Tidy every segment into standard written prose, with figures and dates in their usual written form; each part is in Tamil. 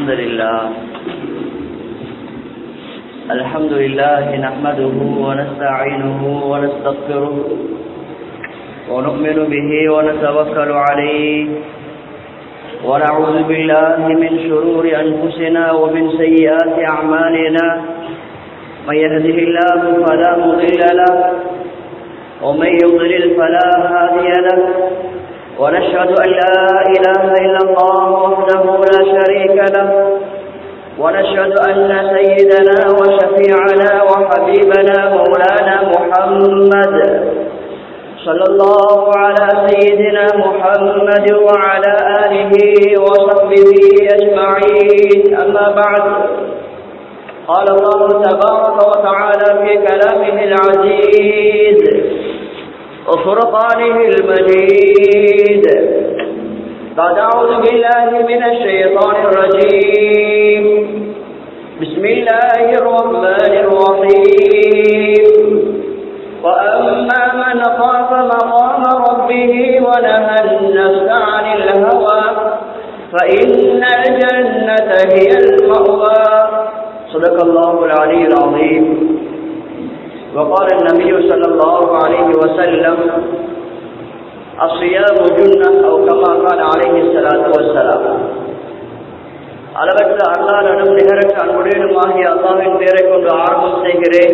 الحمد لله نحمده ونستعينه ونستغفره ونؤمن به ونتوكل عليه ونعوذ بالله من شرور أنفسنا ومن سيئات أعمالنا من يهده الله فلا مضل له ومن يضلل فلا هادي له ونشهد أن لا إله إلا الله وحده لا شريك له ونشهد أن سيدنا وشفيعنا وحبيبنا مولانا محمد صلى الله على سيدنا محمد وعلى آله وصحبه أجمعين أما بعد قال الله تبارك وتعالى في كلامه العزيز وفرقانه المجيد بعد أعوذ بالله من الشيطان الرجيم بسم الله الرحمن الرحيم وأما من خاف مقام ربه ونهى النفس عن الهوى فإن الجنة هي المأوى صدق الله العلي العظيم وقال النبي صلى الله عليه وسلم الصيام جنة أو كما قال عليه الصلاة والسلام அளவற்ற அல்லாஹ்விடம் நிகரற்ற அன்புடையனுமாகிய அல்லாஹ்வின் பெயரை கொண்டு ஆரம்பம் செய்கிறேன்.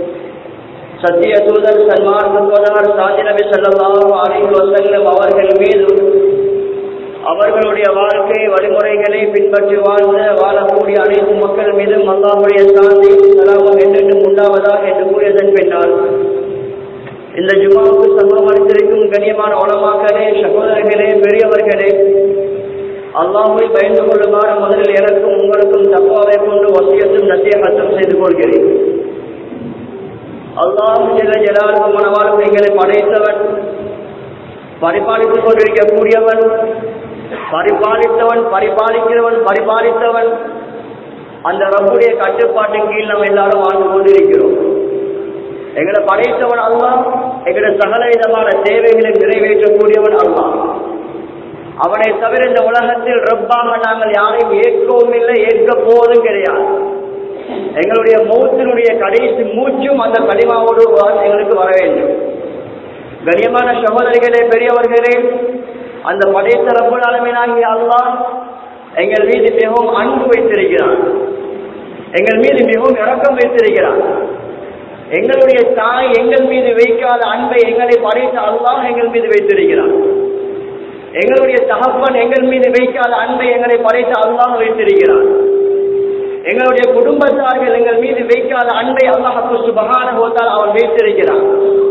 சத்திய தூதர் சன்மார்க்க போதகர் சாந்தி நபி ஸல்லல்லாஹு அலைஹி வஸல்லம் அவர்கள் மீதும் அவர்களுடைய வாழ்க்கை வழிமுறைகளை பின்பற்றி வாழக்கூடிய அனைத்து மக்கள் மீதும் அல்லாஹ்வுடைய சாந்தி சலாமும் என்றென்றும் உண்டாவதாக என்று கூறியதன் பின்னால் இந்த ஜும்மாவுக்கு சமூகமளித்திருக்கும் கண்ணியமான உலமாக்களே, சகோதரர்களே, பெரியவர்களே, அல்லாஹ்வை பயந்து கொள்ளுமாறு முதலில் எனக்கும் உங்களுக்கும் தக்வாவை கொண்டு வசியத்தும் நசீஹத்தும் செய்து கொள்கிறேன். அல்லாஹ் ஜல்ல ஜலாலுஹு மனவாழ்வு எங்களை படைத்தவன், பரிபாலித்துக் கொண்டிருக்கக்கூடியவன், பரிபாலித்தவன், பரிபாலிக்கிறவன், பரிபாலித்தவன். அந்த ரப்புடைய கட்டுப்பாட்டின் கீழ் நாம் எல்லாரும் வாழ்ந்து கொண்டிருக்கிறோம். எங்களை படைத்தவன் அல்லாஹ், எங்களை சகல விதமான தேவைகளை நிறைவேற்றக்கூடியவன் அல்லாஹ். அவனை தவிர இந்த உலகத்தில் ரப்பாக நாங்கள் யாரையும் ஏற்கவும் இல்லை, ஏற்க போவதும் கிடையாது. எங்களுடைய மௌத்தினுடைய கடைசி மூச்சும் அந்த கலிமாவோடு எங்களுக்கு வர வேண்டும். கண்ணியமான சகோதரிகளே, பெரியவர்களே, அந்த படைத்த ரப்புல் ஆலமீனாகிய அல்லாஹ் எங்கள் மீது மிகவும் அன்பு வைத்திருக்கிறான், எங்கள் மீது மிகவும் இரக்கம் வைத்திருக்கிறான். எங்களுடைய தாய் எங்கள் மீது வைக்காத அன்பை எங்களை படைத்த அல்லாஹ் எங்கள் மீது வைத்திருக்கிறான். எங்களுடைய தகப்பன் எங்கள் மீது வைக்காத அன்பை எங்களை படைத்த அல்லாஹ் வைத்திருக்கிறான். எங்களுடைய குடும்பத்தார்கள் எங்கள் மீது வைக்காத அன்பை அல்லாஹ் சுப்ஹானஹு வ தஆலா அவன் வைத்திருக்கிறான்.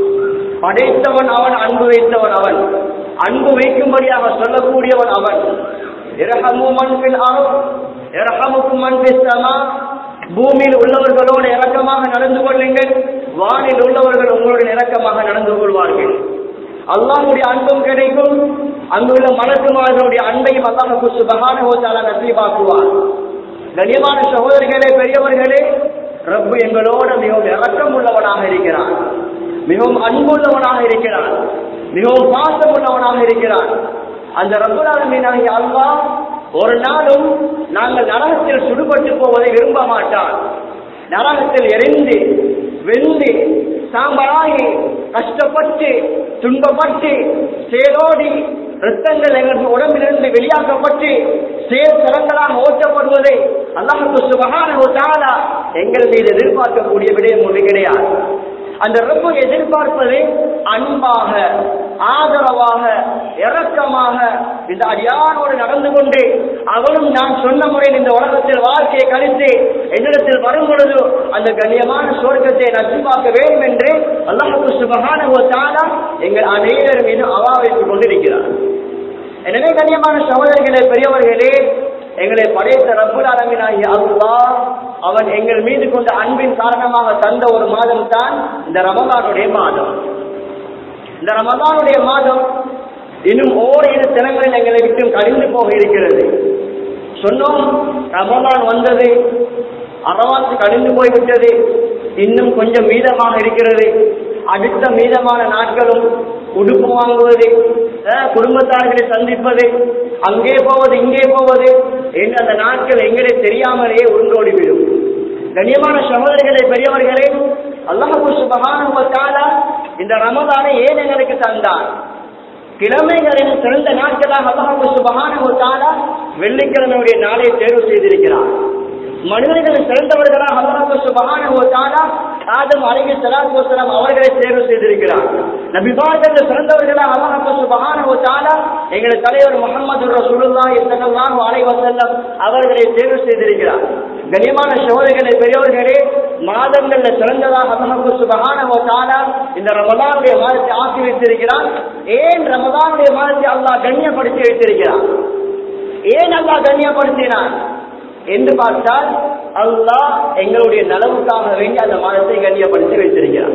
படைத்தவன் அவன், அன்பு வைத்தவன் அவன், அன்பு வைக்கும்படியாக சொல்லக்கூடியவன் அவன். இரஹமு மன் ஃபில் அர்த் யர்ஹமுக்கும் மன் ஃபிஸ் ஸமா. பூமியில் உள்ளவர்களோடு இரக்கமாக நடந்து கொள்ளுங்கள், வானில் உள்ளவர்கள் உங்களுடைய இரக்கமாக நடந்து கொள்வார்கள். அல்லாஹ்வுடைய அன்பும் கிடைக்கும், அங்குள்ள மலக்குமார்களுடைய அன்பையும் அல்லாஹ் சுப்ஹானஹு வ தஆலா நசீபாக்குவார். கண்ணியமான சகோதரர்களே, பெரியவர்களே, ரப்பு எங்களோடு மிகவும் இரக்கம் உள்ளவனாக இருக்கிறான், மிகவும் அன்புள்ளவனாக இருக்கிறான், மிகவும் பாசம் உள்ளவனாக இருக்கிறான். அந்த ரப்புல் ஆலமீனாகிய அல்லாஹ் ஒரு நாளும் நாங்கள் நரகத்தில் சுடுபட்டு போவதை விரும்ப மாட்டான். நரகத்தில் எரிந்து வெந்து சாம்பலாகி கஷ்டப்பட்டு துன்பப்பட்டு சேலோடி இரத்தங்கள் எங்களுக்கு உடம்பிலிருந்து வெளியாக்கப்பட்டு சேர் சரங்களாக ஓட்டப்படுவதை அல்லாஹ் சுப்ஹானஹு வ தஆலா எங்கள் மீது எதிர்பார்க்கக்கூடிய விடயம் ஒன்று கிடையாது. அந்த ரப்பு எதிர்பார்ப்பது அன்பாக, ஆதரவாக, இரக்கமாக இந்த அடியானோடு நடந்து கொண்டு அவனும் நான் சொன்ன முறையில் இந்த உலகத்தில் வாழ்க்கையை கழித்து என்னிடத்தில் வரும் பொழுது அந்த கண்ணியமான சொர்க்கத்தை நசிபாக்க வேண்டும் என்று அல்லாஹ் சுப்ஹானஹு வ தஆலா எங்கள் அனைவரும் மீது அவா வைத்துக் கொண்டிருக்கிறார். எனவே கண்ணியமான சகோதரர்களே, பெரியவர்களே, எங்களை படைத்த ரப்புல் ஆலமீனாகிய அல்லாஹ் அவன் எங்கள் மீது கொண்ட அன்பின் காரணமாக தந்த ஒரு மாதம் தான் இந்த ரமலானுடைய மாதம். இந்த ரமலானுடைய மாதம் இன்னும் ஓரிரு தினங்களில் எங்களை விட்டு கழிந்து போக இருக்கிறது. சொன்னோம், ரமலான் வந்தது, அரவாத்து கழிந்து போய்விட்டது, இன்னும் கொஞ்சம் மீதமாக இருக்கிறது. அடுத்த மீதமான நாட்களும் உடுப்பு வாங்குவது, குடும்பத்தார்களை சந்திப்பது, அங்கே போவது இங்கே போவது என்று அந்த நாட்கள் எங்களே தெரியாமலேயே உருண்டோடிவிடும். கண்ணியமான சகோதரர்களே, பெரியவர்களே, அல்லாஹ் சுப்ஹானஹு வ தஆலா இந்த ரமதானை ஏன் எங்களுக்கு தந்தார்? கிழமைகளின் சிறந்த நாட்களாக அல்லாஹ் சுப்ஹானஹு வ தஆலா வெள்ளிக்கிழமையுடைய நாளை தேர்வு செய்திருக்கிறார். மனிதர்கள் சிறந்தவர்களாக அல்லாஹ் சுப்ஹானஹு வ தஆலா ஆதம் அலைஹிஸ்ஸலாத்து வஸ்ஸலாம் அவர்களை தேர்வு செய்திருக்கிறார். நபிமார்கள் சிறந்தவர்களாக அல்லாஹ் சுப்ஹானஹு வ தஆலா எங்கள் தலைவர் முஹம்மது ரசூலுல்லாஹி ஸல்லல்லாஹு அலைஹி வஸல்லம் அவர்களை தேர்வு செய்திருக்கிறார். கண்ணியமான சகோதரர்களே, பெரியவர்களே, மாதங்கள்ல சிறந்ததாக அல்லாஹ் சுப்ஹானஹு வ தஆலா இந்த ரமலானுடைய மாதத்தை ஆக்கி வைத்திருக்கிறார். ஏன் ரமலானுடைய மாதத்தை அல்லாஹ் கண்ணியப்படுத்தி வைத்திருக்கிறார்? ஏன் அல்லாஹ் கண்ணியப்படுத்தினார் என்று பார்த்தால், அல்லாஹ் எங்களுடைய நலவுக்காக வேண்டி அந்த மாதத்தை கண்ணியப்படுத்தி வைத்திருக்கிறார்.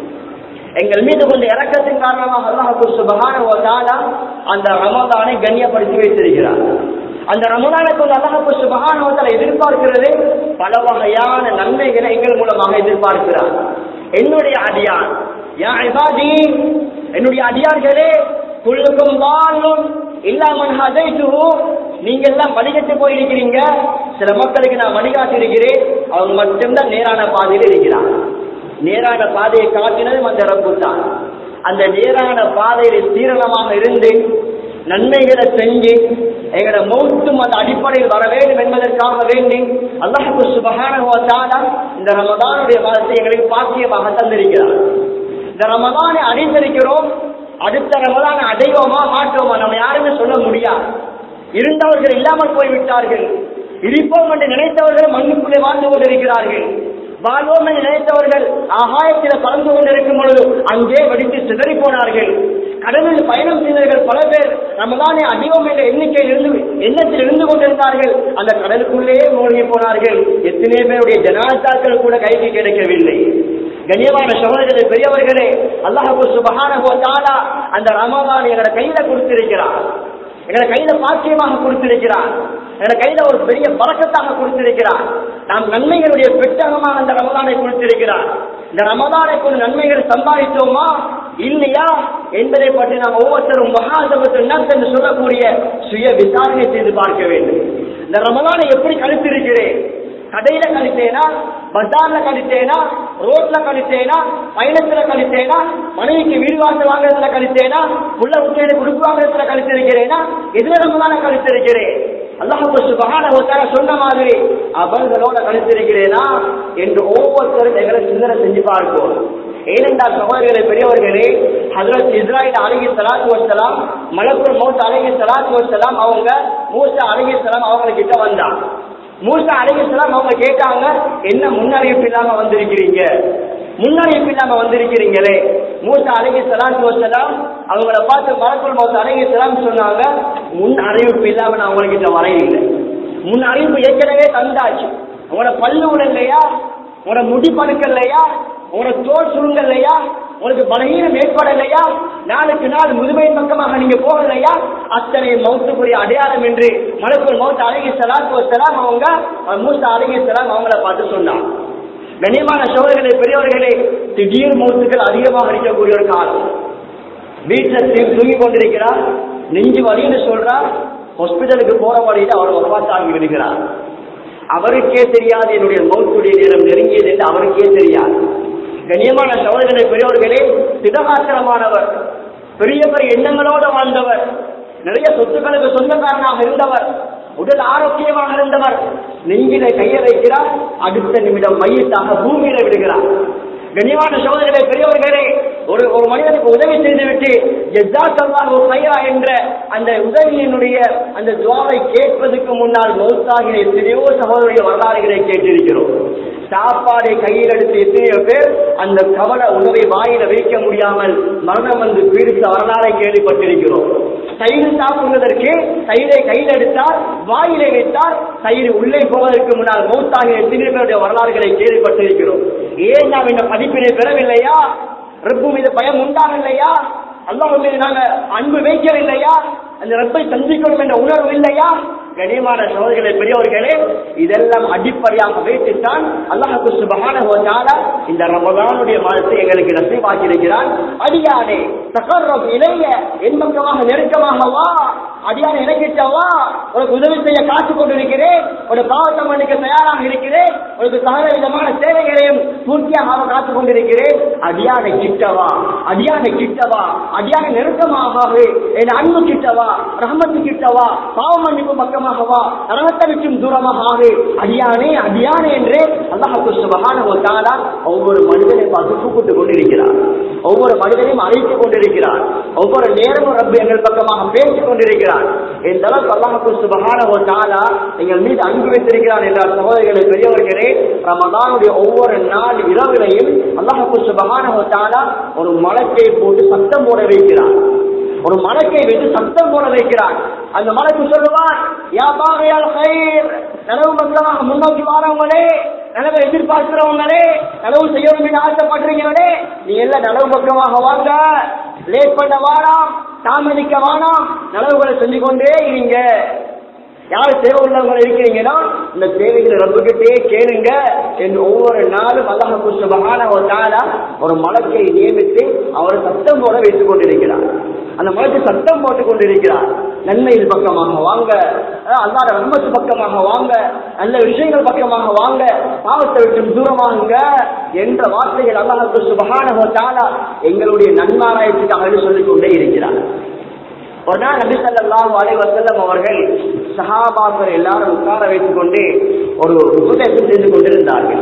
எங்கள் மீது கொண்ட இரக்கத்தின் காரணமாக அல்லாஹ் சுப்ஹானஹு வ தஆலா அந்த ரமலானை கண்ணியப்படுத்தி வைத்திருக்கிறார். அந்த ரமலானுக்கு அல்லாஹ் சுப்ஹானஹு வ தஆலா எதிர்பார்க்கிறது பல வகையான நன்மைகளை எங்கள் மூலமாக எதிர்பார்க்கிறார். என்னுடைய அடியான், யா இபாதி, என்னுடைய அடியார்களே, குல்லுக்கும் வாலும் இல்லாமன் ஹதைதுஹு, நீங்க எல்லாம் வழிகட்டு போயிருக்கிறீங்க, சில மக்களுக்கு நான் வழிகாட்டி இருக்கிறேன், அவங்க மட்டும்தான் நேரான பாதையில் இருக்கிறார். நேரான பாதையை காட்டினதும் அந்த ரப்பு தான். அந்த நேரான பாதையில் சீரணமாக இருந்து நன்மைகளை செஞ்சு எங்களோட மௌத்தும் அந்த அடிப்படையில் வர வேண்டும் என்பதற்காக வேண்டி அல்லாஹ் சுப்ஹானஹு வ தஆலா இந்த ரமதானுடைய மாதத்தை எங்களுக்கு பாக்கியமாக தந்திருக்கிறார். இந்த ரமதானை அடைந்திருக்கிறோம், அடுத்த ரமதானை அடைவோமா மாற்றோமா நம்ம யாருமே சொல்ல முடியாது. இருந்தவர்கள் இல்லாமல் போய்விட்டார்கள், இருப்போம் என்று நினைத்தவர்கள் மண்ணுக்குள்ளே வாழ்ந்து கொண்டிருக்கிறார்கள். வாழ்வோம் என்று நினைத்தவர்கள் ஆகாயத்தில் பறந்து கொண்டிருக்கும் பொழுது அங்கே வெடித்து சிதறி போனார்கள். கடலில் பயணம் செய்தவர்கள் பல பேர் ரமதானை அடைவோம் என்ற எண்ணத்தில் இருந்து கொண்டிருந்தார்கள், அந்த கடலுக்குள்ளேயே மூழ்கி போனார்கள். எத்தனை பேருடைய ஜனாதாக்கள் கூட கைக்கு கிடைக்கவில்லை. கண்ணியமான சகோதரர்களே, பெரியவர்களே, அல்லாஹ் சுப்ஹானஹு வ தஆலா அந்த ரமதானை எங்களோட கையில கொடுத்திருக்கிறார், எங்களை கையில பாக்கியமாக கொடுத்திருக்கிறார், எங்களை கையில ஒரு பெரிய பரக்கத்தாக கொடுத்திருக்கிறார். நாம் நன்மைகளுடைய பெட்டகமாக அந்த ரமதானை கொடுத்திருக்கிறார். இந்த ரமதானை கொண்டு நன்மைகளை சம்பாதித்தோமா இல்லையா என்பதை பற்றி நாம் ஒவ்வொருத்தரும் மகாசபத்து நர்ஸ் என்று சொல்லக்கூடிய சுய விசாரணை செய்து பார்க்க வேண்டும். இந்த ரமதானை எப்படி கழித்திருக்கிறேன்? கடையில கழித்தேனா, பஜார்ல கழித்தேனா, ரோட்ல கழித்தேனா, பயணத்துல கழித்தேனா, மனைவிக்கு வீடு வாங்க வாங்குறதுல கழித்தேனா, புள்ள உட்கையில குடுப்பு வாங்குறதுல கழித்திருக்கிறேனா, எதுல ரமதான கழித்திருக்கிறேன்? அல்லாஹ் சுப்ஹானஹு வ தஆலா சொன்ன மாதிரி அவர்களோட கழித்திருக்கிறேனா என்று ஒவ்வொருத்தரும் எங்களை சிந்தனை செஞ்சு பார்ப்போம். ஏனென்றால் சகோதரர்களே, பெரியவர்களே, ஹஜ்ரத் இஸ்ராயில் அலைஹிஸ்ஸலாத்து வஸ்ஸலாம், மலக்குல் மௌத் அலைஹிஸ்ஸலாத்து வஸ்ஸலாம் அவங்க மூசா அலைஹிஸ்ஸலாம் அவங்க கிட்ட வந்தாங்க. மூசா அலைஹிஸ்ஸலாம் அவங்க கேட்டாங்க, என்ன முன்னறிவிப்பு இல்லாம வந்திருக்கிறீங்க, முன்னறிவிப்பு இல்லாம வந்திருக்கிறீங்களே? மூசா அலைஹிஸ்ஸலாத்து வஸ்ஸலாம் அவங்கள பார்த்து மலக்குல் மௌத் அலைஹிஸ்ஸலாம் சொன்னாங்க, முன் அறிவிப்பு இல்லாம நான் உங்ககிட்ட வரையில்லை, முன் அறிவிப்பு ஏற்கனவே தந்தாச்சு. உங்களோட பல்லு உடல்லையா, உங்களோட முடி படுக்கலையா, உங்களோட தோல் சுருங்கல்லையா, உங்களுக்கு பலகீனம் ஏற்படலையா, நாளுக்கு நாள் முதுமையின் பக்கமாக நீங்க போகலையா, அத்தனை மௌத்துக்குரிய அடையாளம் என்று மலக்குல் மௌத் அலைஹிஸ்ஸலாத்து வஸ்ஸலாம் அவங்க மூசா அலைஹிஸ்ஸலாம் அவங்கள பார்த்து சொன்னாங்க. கண்ணியமான சகோதரர்களே, பெரியவர்களே, திடீர் மௌத்துக்கள் அதிகமாக இருக்கக்கூடிய ஒரு காலம். வீட்டில் தூங்கி கொண்டிருக்கிறார், நெஞ்சு வலின்னு சொல்றார், ஹாஸ்பிட்டலுக்கு போற வழியில அவர் வஃபாத்தாகி விடுகிறார். அவருக்கே தெரியாது என்னுடைய மௌத்துடைய நேரம் நெருங்கியது என்று அவருக்கே தெரியாது. கண்ணியமான சகோதரர்களே, பெரியவர்களே, திடகாத்திரமானவர், பெரிய பெரிய எண்ணங்களோடு வாழ்ந்தவர், நிறைய சொத்துக்களுக்கு சொந்தக்காரனாக இருந்தவர், உடல் ஆரோக்கியமாக இருந்தவர், நெஞ்சிலே கையை வைக்கிறார், அடுத்த நிமிடம் மையத்தாக பூமியில விடுகிறார். கண்ணியமான சகோதரர்களே, பெரியவர்களே, ஒரு மனிதனுக்கு உதவி செய்துவிட்டு ஜஸாக்கல்லாஹு கைரா என்ற அந்த உதவியினுடைய அந்த துஆவை கேட்பதற்கு முன்னால் மௌத்தாகிற எத்தனையோ சகோதரருடைய வரலாறுகளை கேட்டிருக்கிறோம். சாப்பாடை கையில் எடுத்து எத்தனையோ பேர் அந்த கவலை உணவை வாயில வைக்க முடியாமல் மரணம் வந்து பீடித்த வரலாறை கேள்விப்பட்டிருக்கிறோம். தயிர் சாப்பிடுவதற்கு தயிரை கையில் எடுத்தால் வாயிலை வைத்தால் தயிர் உள்ளே போவதற்கு முன்னால் மௌத்தாகிற எத்தனை பேருடைய வரலாறுகளை கேள்விப்பட்டிருக்கிறோம். ஏன் நாம் இந்த படிப்பினை பெறவில்லையா? ரப்பு மீது பயம் உண்டாகவில்லையா? அல்லாஹ் மீது நாங்கள் அன்பு வைக்கவில்லையா? அந்த ரப்பை சந்திக்கணும் என்ற உணர்வு இல்லையா? கனியமான சகோதரர்களே பெரியவர்களே, இதெல்லாம் அடிப்படையாக வைத்துத்தான் அல்லாஹ் சுப்ஹானஹு வ தஆலா இந்த ரமலானுடைய மாதத்தை எங்களுக்கு நசீபாக்கி இருக்கிறான். அடியானே தகர்ரப் இலைய, என் பக்கமாக நெருக்கமாக வா, அடியானே எனக்கிட்ட வா, உனக்கு உதவி செய்ய காத்துக் கொண்டிருக்கிறேன், உனக்கு பாவத்தை மன்னிக்க தயாராக இருக்கிறேன், உனக்கு சகல விதமான சேவைகளையும் பூர்த்தியாக காத்துக் கொண்டிருக்கிறேன். அடியானை கிட்டவா, அடியானை கிட்டவா, அடியானை நெருக்கமாக, என் அன்பு கிட்டவா, ரஹமத்து கிட்டவா, பாவ மன்னிப்பு பக்கமாக வா, நரகத்தை விட்டும் தூரமாக ஆகு. அடியானே அடியானே என்று அல்லாஹ் சுப்ஹானஹு வ தஆலா ஒவ்வொரு மனிதனை பார்த்து கூப்பிட்டுக் கொண்டிருக்கிறார், ஒவ்வொரு மனிதனையும் அழைத்துக் கொண்டிருக்கிறார், ஒவ்வொரு நேரமும் ரப்பு எங்கள் பக்கமாக பேசிக் கொண்டிருக்கிறார். இந்த அளவுக்கு அல்லாஹ் சுப்ஹானஹு வ தஆலா எங்கள் மீது அன்பு வைத்திருக்கிறார் என்றால் சகோதரர்களே பெரியவர்களே, ரமலானுடைய ஒவ்வொரு நாள் இரவிலையும் அல்லாஹ் சுப்ஹானஹு வ தஆலா ஒரு மலக்கை போட்டு சத்தம் போட வைக்கிறார், ஒரு மலக்கை வைத்து சத்தம் போட வைக்கிறார். அந்த மலக்கு சொல்லுவார், யா பாகியல் கைர், நனவு மக்களாக முன்னோக்கி வாரவங்களே, நனவை எதிர்பார்க்கிறவங்களே, நனவு செய்யணும் என்று ஆசைப்படுறீங்களே, நீ எல்லாம் நனவு பக்கமாக வாங்க, லேட் பண்ண வாராம், தாமதிக்க வாராம், நனவுகளை செஞ்சு கொண்டே இருங்க. யாரு தேவை உள்ளவங்க இருக்கிறீங்கன்னா இந்த தேவைகளை ரப்புக்கிட்டே கேளுங்க என்று ஒவ்வொரு நாளும் அல்லாஹ் சுப்ஹானஹு வ தஆலா ஒரு மலக்கை நியமித்து அவரை சத்தம் போட வைத்துக் கொண்டிருக்கிறார். அந்த மலக்கு சத்தம் போட்டுக் கொண்டிருக்கிறார், நன்மையின் பக்கமாக வாங்க, அல்லாஹ் ரஹ்மத்து பக்கமாக வாங்க, நல்ல விஷயங்கள் பக்கமாக வாங்க, பாவத்தை விட்டு தூரமாகுங்க என்ற வார்த்தைகள் அல்லாஹ் சுப்ஹானஹு வ தஆலா எங்களுடைய நன்மாராயத்துக்காக சொல்லிக் கொண்டே இருக்கிறார். ஒரு நாள் நபி ஸல்லல்லாஹு அலைஹி வஸல்லம் அவர்கள் சஹாபாக்கள் எல்லாரும் உட்கார வைத்துக் கொண்டு ஒரு உபதேசம் செய்து கொண்டிருந்தார்கள்.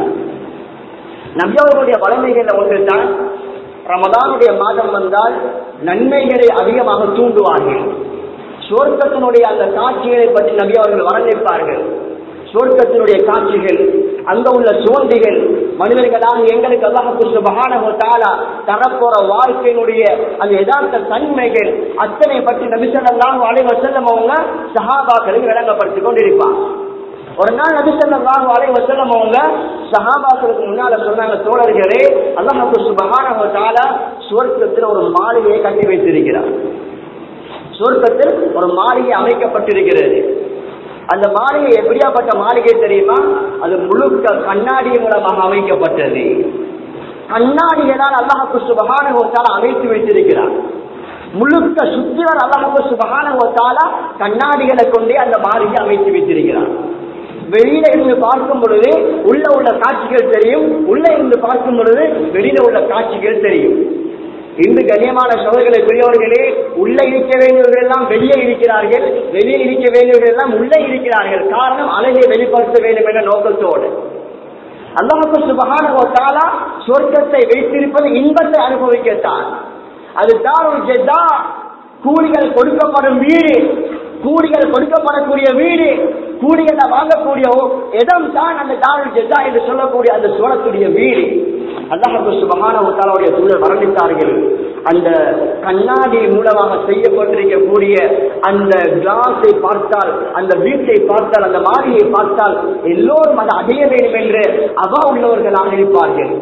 நபி அவர்களுடைய வளமைகள் ஒன்றில் தான் ரமலானுடைய மாதம் வந்தால் நன்மைகளை அதிகமாக தூண்டுவார்கள். சுவர்க்கத்தினுடைய அந்த காட்சிகளை பற்றி நபி அவர்கள் வர்ணிப்பார்கள். சுவர்க்கத்தினுடைய காட்சிகள், அங்க உள்ள சுவந்திகள், மனிதர்களாக எங்களுக்கு அல்லாஹ் சுப்ஹானஹு வ தஆலா தரப்போற வாழ்க்கையினுடைய அந்த யதார்த்த தன்மைகள் அத்தனை பற்றி நபி ஸல்லல்லாஹு அலைஹி வஸல்லம் அவங்க சஹாபாக்களுக்கு விளங்கப்படுத்திக் கொண்டிருப்பார். ஒரு நாள் நபி ஸல்லல்லாஹு அலைஹி வஸல்லம் அவங்க சஹாபாக்களுக்கு முன்னால சொன்னாங்க, தோழர்களே, அல்லாஹ் சுப்ஹானஹு வ தஆலா சுவர்க்கத்தில் ஒரு மாளிகையை கட்டி வைத்திருக்கிறார். சுவர்க்கத்தில் ஒரு மாளிகை அமைக்கப்பட்டிருக்கிறது. அந்த மாளிகை எப்படியாப்பட்ட மாளிகை தெரியுமா? அது முழுக்க கண்ணாடி மூலமாக அமைக்கப்பட்டது. கண்ணாடிகளால் அல்லாஹ் சுப்ஹானஹு வ தஆலா அமைத்து வைத்திருக்கிறார். முழுக்க சுத்திவர் அல்லாஹ் சுப்ஹானஹு வ தஆலா கண்ணாடிகளை கொண்டே அந்த மாளிகை அமைத்து வைத்திருக்கிறார். வெளியில இருந்து பார்க்கும் பொழுது உள்ள காட்சிகள் தெரியும், உள்ள இருந்து பார்க்கும் பொழுது வெளியில உள்ள காட்சிகள் தெரியும். இன்று கண்ணியமான சகோதரர்களே பெரியவர்களே, உள்ளே இருக்க வேண்டியவர்கள் எல்லாம் வெளியே இருக்கிறார்கள், வெளியே இருக்க வேண்டியவர்கள் எல்லாம் உள்ளே இருக்கிறார்கள். காரணம், அழகை வெளிப்படுத்த வேண்டும் என்ற நோக்கத்தோடு. அல்லாஹ் சுப்ஹானஹு வ தஆலா சொர்க்கத்தை வைத்திருப்பது இன்பத்தை அனுபவிக்கத்தான். அது தாருல் ஜஸா, கூலிகள் கொடுக்கப்படும் வீடு, கூலிகள் கொடுக்கப்படக்கூடிய வீடு, கூலிகளை வாங்கக்கூடிய இடம் தான் அந்த தாருல் ஜஸா என்று சொல்லக்கூடிய அந்த சுவனத்துடைய வீடு. அல்லாஹ் சுப்ஹானஹு வ தஆலாவுடைய தூதர் வர்ணித்தார்கள், அந்த கண்ணாடி மூலமாக செய்யப்பட்டிருக்கக்கூடிய அந்த கிளாஸை பார்த்தால், அந்த வீட்டை பார்த்தால், அந்த மாளிகையை பார்த்தால் எல்லோரும் அதை அடைய வேண்டும் என்று அவா உள்ளவர்களாக இருப்பார்கள்.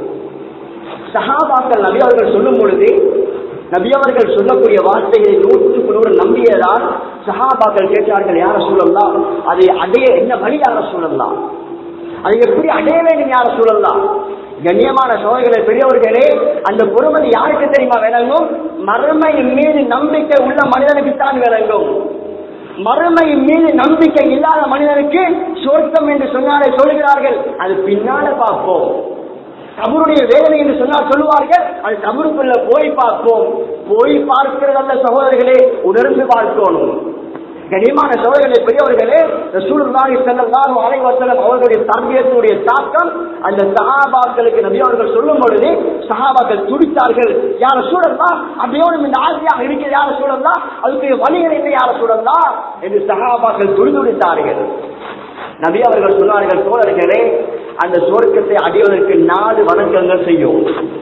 சஹாபாக்கள் நபி அவர்கள் சொல்லும் பொழுது நபி அவர்கள் சொல்லக்கூடிய வார்த்தைகளை 100% நம்பியதால் சஹாபாக்கள் கேட்டார்கள், யார சொல்லலாம், அதை அடைய என்ன வழி யார சொல்லலாம், அதை எப்படி அடைய வேண்டும் யார சொல்லலாம். கண்ணியமான சகோதரர்களே பெரியவர்களே, அந்த பொறுமதி யாருக்கு தெரியுமா விளங்கும்? மறுமையின் மீது நம்பிக்கை உள்ள மனிதனுக்கு தான் விளங்கும். மறுமையின் மீது நம்பிக்கை இல்லாத மனிதனுக்கு சொர்க்கம் என்று சொன்னாலே சொல்கிறார்கள், அது பின்னால பார்ப்போம். கபருடைய வேதனை என்று சொன்னால் சொல்லுவார்கள், அது கபருக்குள்ள போய் பார்ப்போம். போய் பார்க்கிறதல்ல சகோதரர்களே, உணர்ந்து பார்க்கணும். கண்ணியமான சகோதரர்களே பெரியவர்களே, ரசூலுல்லாஹி ஸல்லல்லாஹு அலைஹி வஸல்லம் அவர்களுடைய தர்பியத்துடைய தாக்கம் அந்த சஹாபாக்களுக்கு நபி அவர்கள் சொல்லும் பொழுது சஹாபாக்கள் துடித்தார்கள். யா ரசூலல்லாஹ், அப்படியோடு இந்த ஆசையாக இருக்கிற யா ரசூலல்லாஹ், அதுக்கு வழிகள் என்ன யா ரசூலல்லாஹ் என்று சஹாபாக்கள் துடித்தார்கள். நபி அவர்கள் சொன்னார்கள், தோழர்களே, அந்த சுவர்க்கத்தை அடைவதற்கு 4 வணக்கங்கள் செய்யும்,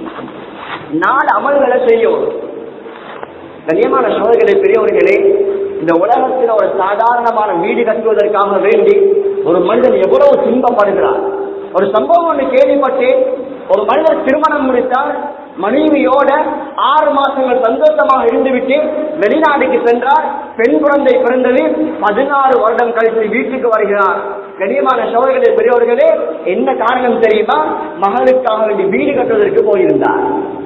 4 அமல்களை செய்யும். கண்ணியமான சகோதரர்களே பெரியவர்களே, இந்த உலகத்தில் ஒரு சாதாரணமான வீடு கட்டுவதற்காக வேண்டி ஒரு மனிதன் எவ்வளவு துன்பப்படுகிறார். ஒரு சம்பவம் ஒன்று கேள்விப்பட்டு ஒரு மனிதர் திருமணம் முடித்தால் மனைவியோட 6 மாசங்கள் சந்தோஷமாக இருந்துவிட்டு வெளிநாட்டுக்கு சென்றார். பெண் குழந்தை பிறந்தது. 16 வருடம் கழித்து வீட்டுக்கு வருகிறார். கண்ணியமான சகோதரர்களே, பெரியவர்களே, என்ன காரணம் தெரியுமா? மகளுக்காக வேண்டி வீடு கட்டுவதற்கு போயிருந்தார்.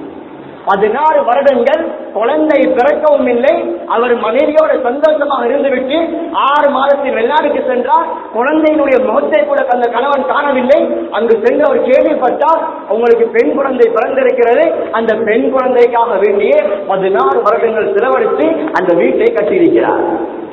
16 வருடங்கள் குழந்தை பிறக்கவும் இல்லை. அவர் மனைவியோட சந்தோஷமாக இருந்துவிட்டு 6 மாதத்தில் வெளிநாட்டுக்கு சென்றார். குழந்தையினுடைய முகத்தை கூட அந்த கணவன் காணவில்லை. அங்கு சென்று அவர் கேள்விப்பட்டார், உங்களுக்கு பெண் குழந்தை பிறந்திருக்கிறது. அந்த பெண் குழந்தைக்காக வேண்டிய 16 வருடங்கள் செலவழித்து அந்த வீட்டை கட்டியிருக்கிறார்.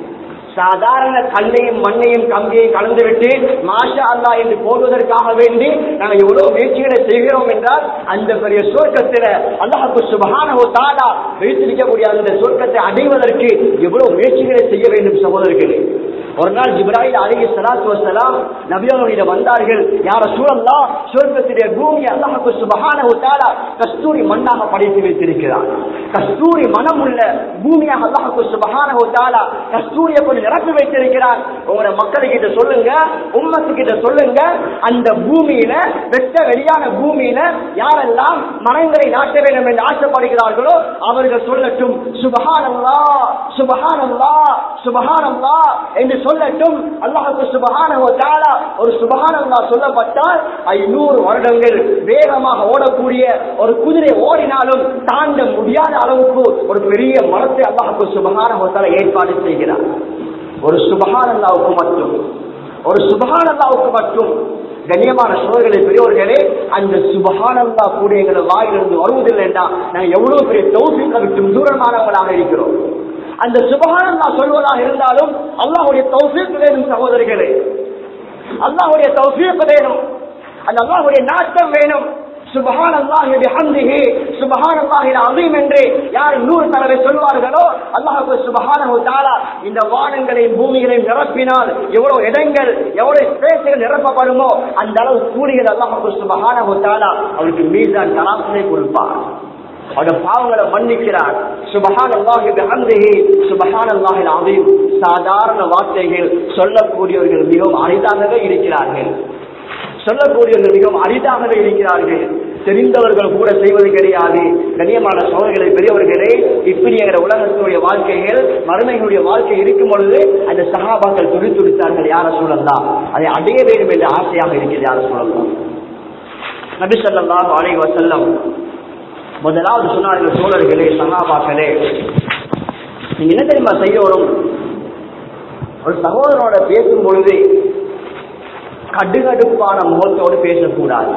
சாதாரண கல்லையும் மண்ணையும் கம்பியையும் கலந்துவிட்டு மாஷா அல்லா என்று போடுவதற்காக வேண்டி நாங்கள் எவ்வளவு முயற்சிகளை செய்கிறோம் என்றால், அந்த பெரிய சொர்க்கத்தில் அல்லாஹ் சுப்ஹானஹு வ தஆலா வைத்திருக்கக்கூடிய அந்த சொர்க்கத்தை அடைவதற்கு எவ்வளவு முயற்சிகளை செய்ய வேண்டும் சகோதரர்களே. ஒரு நாள் ஜிப்ராயில் அலைஹிஸ்ஸலாத்து வஸ்ஸலாம் நபி அவர்களிடம் வந்தார்கள். யா ரசூலல்லாஹ், சொர்க்கத்திலே பூமி அல்லாஹ் சுப்ஹானஹு வ தஆலா கஸ்தூரி மண்ணாக படைத்து வைத்திருக்கிறார். கஸ்தூரி மனம் உள்ள பூமியாக அல்லாஹ் சுப்ஹானஹு வ தஆலா கஸ்தூரியை கொண்டு நிரப்பி வைத்திருக்கிறார். உங்களோட மக்களுக்கிட்ட சொல்லுங்க, உம்மத்துக்கிட்ட சொல்லுங்க, அந்த பூமியில வெட்ட வெளியான பூமியில யாரெல்லாம் மரங்களை நாட்ட வேண்டும் என்று ஆசைப்படுகிறார்களோ அவர்கள் சொல்லட்டும் சுப்ஹானல்லாஹ் சுப்ஹானல்லாஹ் சுப்ஹானல்லாஹ் என்று சொல்லட்டும். அல்லாஹ் சுப்ஹானஹு வ தஆலா ஒரு சுப்ஹானல்லாஹ் சொல்லப்பட்டால் 500 வருடங்கள் வேகமாக ஓடக்கூடிய ஒரு குதிரை ஓடினாலும் தாண்ட முடியாத அளவுக்கு ஒரு பெரிய மரத்தை அல்லாஹ் சுப்ஹானஹு வ தஆலா ஏற்பாடு செய்கிறார். ஒரு சுப்ஹானல்லாஹ்வுக்கு மட்டும், ஒரு சுப்ஹானல்லாஹ்வுக்கு மட்டும். கண்ணியமான சகோதரர்களே, பெரியவர்களே, அந்த சுப்ஹானல்லாஹ் கூட எங்களை வாயிலிருந்து வருவதில்லை என்றால் நாங்கள் எவ்வளவு பெரிய தௌஃபீக்கை விட்டு தூரமானவர்களாக இருக்கிறோம். அந்த சுப்ஹானல்லாஹ் சொல்வதாக இருந்தாலும் அல்லாஹ்வுடைய தௌஃபீக் வேணும் சகோதரர்களே. அல்லாஹ்வுடைய தௌஃபீக் வேணும். அந்த அல்லாஹ்வுடைய நாட்டம் வேணும். சுப்ஹானல்லாஹி பிஹம்திஹி சுப்ஹானல்லாஹில் அஸீம் என்று யார் 100 தடவை சொல்வார்களோ அல்லாஹ் சுப்ஹானஹு வ தஆலா இந்த வானங்களையும் பூமிகளையும் நிரப்பினால் எவ்வளவு இடங்கள், எவ்வளவு ஸ்பேஸ்கள் நிரப்பப்படுமோ அந்த அளவு கூலிகள் அல்லாஹ் சுப்ஹானஹு வ தஆலா அவருக்கு மீசான் தராசிலே கொடுப்பார். அவருடைய பாவங்களை மன்னிக்கிறார். சுப்ஹானல்லாஹி பிஹம்திஹி சுப்ஹானல்லாஹில் அஸீம். சாதாரண வார்த்தைகள் சொல்லக்கூடியவர்கள் மிகவும் அரிதாகவே இருக்கிறார்கள். சொல்லக்கூடியவர்கள் மிகவும் அரிதாகவே இருக்கிறார்கள். தெரிந்தவர்கள் கூட செய்வது கிடையாது. கண்ணியமான சகோதரர்களே, பெரியவர்களே, இப்படி என்ற உலகத்தினுடைய வாழ்க்கைகள், மறுமையினுடைய வாழ்க்கை இருக்கும் பொழுது அந்த சஹாபாக்கள் துடித்தார்கள். யார சூழல்லாம் அதை அடைய வேண்டும் என்ற ஆசையாக இருக்கிறது. யார சூழல்லாம் நபி ஸல்லல்லாஹு அலைஹி வஸல்லம் முதலாவது சொன்னார்கள், சோழர்களே, சஹாபாக்களே, நீங்க என்ன தெரியுமா செய்யணும்? ஒரு சகோதரனோட பேசும் பொழுது கடுகடுப்பான முகத்தோடு பேசக்கூடாது.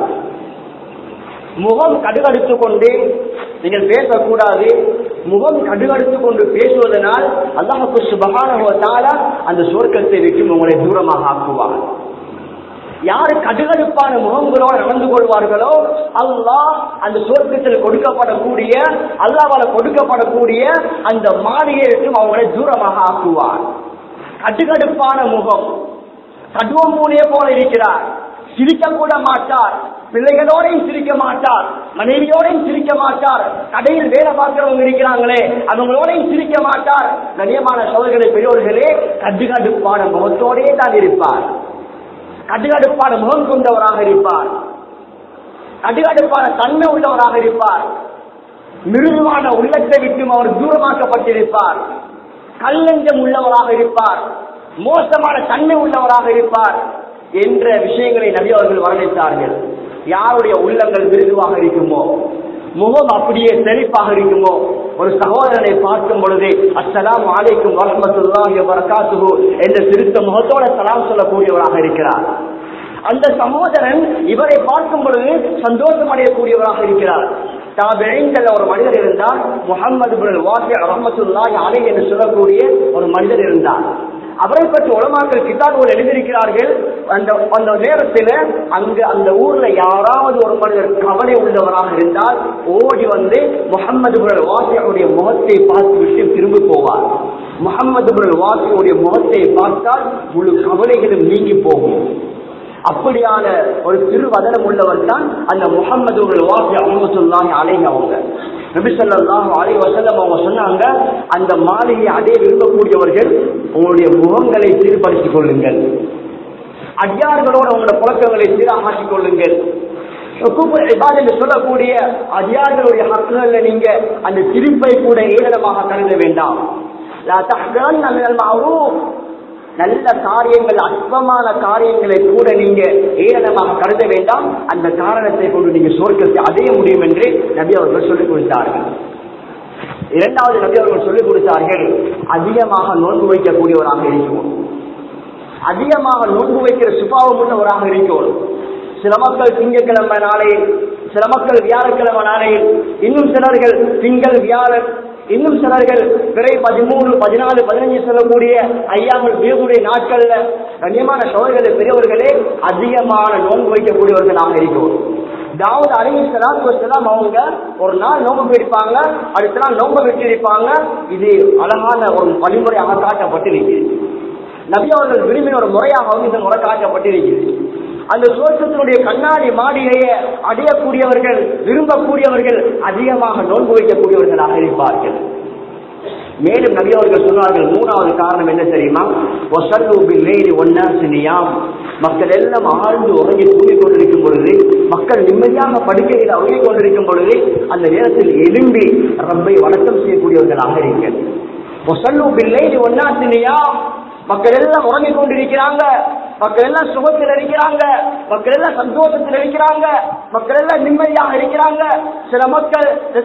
முகம் கடுகடுத்துக் கொண்டு நீங்கள் பேசக்கூடாது. முகம் கடுகடுத்துக் கொண்டு பேசுவதனால் அல்லாஹ் சுப்ஹானஹு வ தஆலா அந்த சொர்க்கத்தை விட்டு உங்களை தூரமாக ஆக்குவார். யாரு கடுகடுப்பான முகங்களோடு நடந்து கொள்வார்களோ அல்லாஹ் அந்த சொர்க்கத்தில் கொடுக்கப்படக்கூடிய, அல்லாஹ்வால கொடுக்கப்படக்கூடிய அந்த மாளிகைக்கும் அவங்களை தூரமாக ஆக்குவார். கடுகடுப்பான முகம், கடுவம் மூலையே போல இருக்கிறார். சிரிக்க கூட மாட்டார். பிள்ளைகளோடையும் சிரிக்க மாட்டார். மனைவியோடையும் சிரிக்க மாட்டார். கடையில் வேலை பார்க்கிறவங்க இருக்கிறாங்களே அவங்களோடையும் சிரிக்க மாட்டார். கண்ணியமான சகோதரர்களே, பெரியோர்களே, கடுகடுப்பான முகத்தோடே தான் இருப்பார். கடுகடுப்பான முகம் கொண்டவராக இருப்பார். கடுகடுப்பான தன்மை உள்ளவராக இருப்பார். மிருதுவான உள்ளத்தை விட்டும் அவர் தூரமாக்கப்பட்டிருப்பார். கல்லஞ்சம் உள்ளவராக இருப்பார். மோசமான தன்மை உள்ளவராக இருப்பார் என்ற விஷயங்களை நபி அவர்கள் வர்ணித்தார்கள். யாருடைய உள்ளங்கள் மிருதுவாக இருக்குமோ, முகம் அப்படியே செழிப்பாக இருக்குமோ, ஒரு சகோதரனை பார்க்கும் பொழுது அஸ்ஸலாமு அலைக்கும் வரஹ்மத்துல்லாஹி வ பரகாத்துஹு என்ற சிரித்த முகத்தோட சலாம் சொல்லக்கூடியவராக இருக்கிறார். அந்த சகோதரன் இவரை பார்க்கும் பொழுது சந்தோஷம் அடையக்கூடியவராக இருக்கிறார். தாபிஈன்கள் ஒரு மனிதர் இருந்தார். முஹம்மது இப்னு வாஸி ரஹ்மத்துல்லாஹி அலைஹி என்று சொல்லக்கூடிய ஒரு மனிதர் இருந்தார். அவரை பற்றி உலமாக்கள் கிதாபுகள் எழுதியிருக்கிறார்கள். அந்த நேரத்தில் அங்கு அந்த ஊர்ல யாராவது ஒரு மனிதர் கவலை உள்ளவராக இருந்தால் ஓடி வந்து முஹம்மது இப்னு வாஸியுடைய முகத்தை பார்த்து விட்டு திரும்பி போவார். முஹம்மது இப்னு வாஸியுடைய முகத்தை பார்த்தால் முழு கவலைகளும் நீங்கி போகும். அப்படியான ஒரு திருவதனம் உள்ளவர் தான் அந்த முஹம்மது இப்னு வாஸி ரஹ்மத்துல்லாஹி அலைஹி அவங்க. நபி ஸல்லல்லாஹு அலைஹி வஸல்லம் அவங்க சொன்னாங்க, அந்த மாளிகையை அடைய விரும்பக்கூடியவர்கள் உங்களுடைய முகங்களை சீர்படுத்திக் கொள்ளுங்கள். அடியார்களோடு உங்களுடைய புழக்கங்களை சீராமாக்கிக் கொள்ளுங்கள். என்று சொல்லக்கூடிய அதிகாரிகளுடைய ஹக்குகள்ல நீங்க அந்த திருப்பை கூட ஏளனமாக கருத வேண்டாம். நல்ல காரியங்கள், அற்பமான காரியங்களை கூட நீங்க ஏளனமாக கருத வேண்டாம். அந்த காரணத்தை கொண்டு நீங்க சொர்க்கத்தை அடைய முடியும் என்று நபி அவர்கள் சொல்லிக் கொடுத்தார்கள். இரண்டாவது நபி அவர்கள் சொல்லிக் கொடுத்தார்கள், அதிகமாக நோன்பு வைக்கக்கூடியவராக இருக்கணும். அதிகமாக நோன்பு வைக்கிற சுபாவம் உள்ளவராக இருக்கணும். சில மக்கள் திங்கட்கிழமை நாளையில், சில மக்கள் வியாழக்கிழமை நாளையில், இன்னும் சிலர்கள் திங்கள் வியாழன், இன்னும் சிலர்கள் பிறை 13, 14, 15 சொல்லக்கூடிய ஐயாமல் வீடுடைய நாட்கள்ல கண்ணியமான சோழர்களே, பெரியவர்களே அதிகமான நோன்பு வைக்கக்கூடியவர்களாக இருக்கும். தாவூத் அலைஹிஸ்ஸலாத்து வஸ்ஸலாம் அவங்க ஒரு நாள் நோன்பு பிடிப்பாங்க, அடுத்த நாள் நோன்பு விட்டிருப்பாங்க. இது அழகான ஒரு வழிமுறையாக காட்டப்பட்டிருக்கிறது. நபி அவர்கள் விரும்பின ஒரு முறையாக இந்த முறை காட்டப்பட்டிருக்கிறது. அந்த சுவர்க்கத்தினுடைய கண்ணாடி மாளிகையை அடையக்கூடியவர்கள், விரும்பக்கூடியவர்கள் அதிகமாக நோன்பு வைக்கக்கூடியவர்களாக இருப்பார்கள். மேலும் நபி அவர்கள் சொன்னார்கள், மூணாவது காரணம் என்ன தெரியுமா? மக்கள் எல்லாம் ஆழ்ந்து உறங்கி தூங்கிக் கொண்டிருக்கும் பொழுது, மக்கள் நிம்மதியாக படுக்கையில் உறங்கிக் கொண்டிருக்கும் பொழுது அந்த நேரத்தில் எழும்பி ரப்பை வணக்கம் செய்யக்கூடியவர்களாக இருங்கள். மக்கள் எல்லாம் உறங்கிக் கொண்டிருக்கிறாங்க, மக்கள் எல்லாம் சுகத்தில் இருக்கிறாங்க, மக்கள் எல்லாம் சந்தோஷத்தில் இருக்கிறாங்க, மக்கள் எல்லாம் நிம்மதியாக இருக்கிறாங்க. சில மக்கள்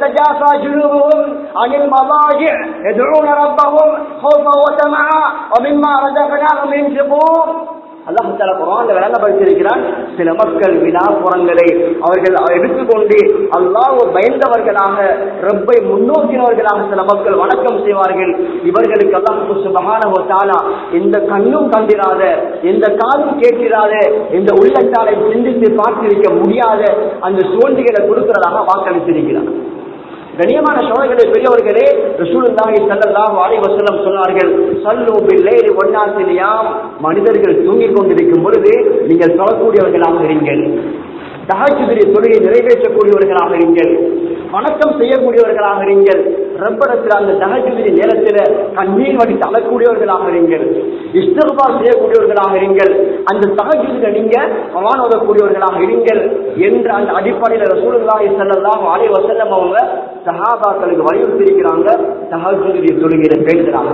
அனில் மவாஜி يدعون ربهم خوفا وطمعا ومما رزقناهم ينفقون. அல்லாஹ் தஆலா குர்ஆன்ல விளங்கப்படுத்தியிருக்கிறான், சில மக்கள் விலாப்புறங்களை அவர்கள் எடுத்துக்கொண்டு அல்லாஹ்வை பயந்தவர்களாக, ரப்பை முன்னோக்கினவர்களாக சில மக்கள் வணக்கம் செய்வார்கள். இவர்களுக்கு அல்லாஹ் சுப்ஹானஹு வ தஆலா எந்த கண்ணும் கண்டிராத, எந்த காதும் கேட்கிறாத, எந்த உள்ளத்தாலை சிந்தித்து பார்த்திருக்க முடியாத அந்த சோழ்ச்சிகளை கொடுக்கிறதாக வாக்களித்திருக்கிறார். கண்ணியமான சோழர்களே, பெரியவர்களே, ரசூலுல்லாஹி ஸல்லல்லாஹு அலைஹி வஸல்லம் சொன்னார்கள், ஸல்லூ பில்-லைலி வன்-நாஸு நியாம். மனிதர்கள் தூங்கிக் கொண்டிருக்கும் பொழுது நீங்கள் தொழக்கூடியவர்களாக இருங்கள். தஹஜ்ஜுடைய தொழுகை நிறைவேற்றக்கூடியவர்களாக இருங்கள். வணக்கம் செய்யக்கூடியவர்களாக இருங்கள். ரப்படத்தில் அந்த தஹஜ்ஜுடைய நேரத்தில் கண்ணீர் வடித்து அழக்கூடியவர்களாக இருங்கள். இஸ்திக்பார் செய்யக்கூடியவர்களாக இருங்கள். அந்த தஹஜ்ஜுல நீங்க குர்ஆன் ஓதக்கூடியவர்களாக இருங்கள் என்ற அந்த அடிப்படையில் ரசூலுல்லாஹி ஸல்லல்லாஹு அலைஹி வஸல்லம் அவங்க சஹாபாக்களுக்கு வலியுறுத்தி இருக்கிறாங்க, தஹஜ்ஜுடைய தொழுகையில பேசுறாங்க.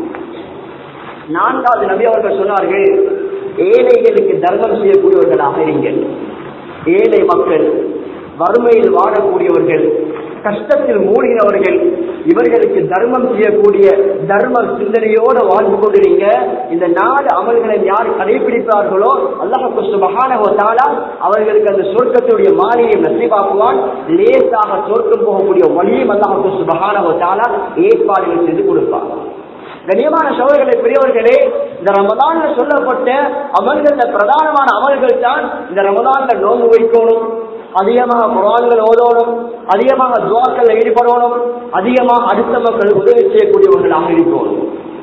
நான்காவது நபி அவர்கள் சொன்னார்கள், ஏழைகளுக்கு தர்மம் செய்யக்கூடியவர்களாக இருங்கள். ஏழை மக்கள், வறுமையில் வாழக்கூடியவர்கள், கஷ்டத்தில் மூழ்கினவர்கள், இவர்களுக்கு தர்மம் செய்யக்கூடிய தர்ம சிந்தனையோடு வாழ்ந்து கொண்டிருங்க. இந்த 4 அமல்களை யார் கடைபிடிப்பார்களோ அல்லாஹ் சுப்ஹானஹு வ தஆலா அவர்களுக்கு அந்த சொர்க்கத்துடைய மாளிகையை நசீபாக்குவான். லேசாக சொர்க்கம் போகக்கூடிய வழியும் அல்லாஹ் சுப்ஹானஹு வ தஆலா ஏற்பாடுகள் செய்து கொடுப்பார். கண்ணியமான சகோதரர்களே, பெரியவர்களே, இந்த ரமதான்ல சொல்லப்பட்ட அமல்கள்ல பிரதானமான அமல்கள் தான் இந்த ரமதான்ல நோன்பு வைக்கணும், அதிகமாக குர்ஆன்கள் ஓதணும், அதிகமாக துஆக்கள்ல ஈடுபடணும், அதிகமாக அடுத்த மக்களுக்கு உதவி செய்யக்கூடியவர்களாக இருக்கணும்,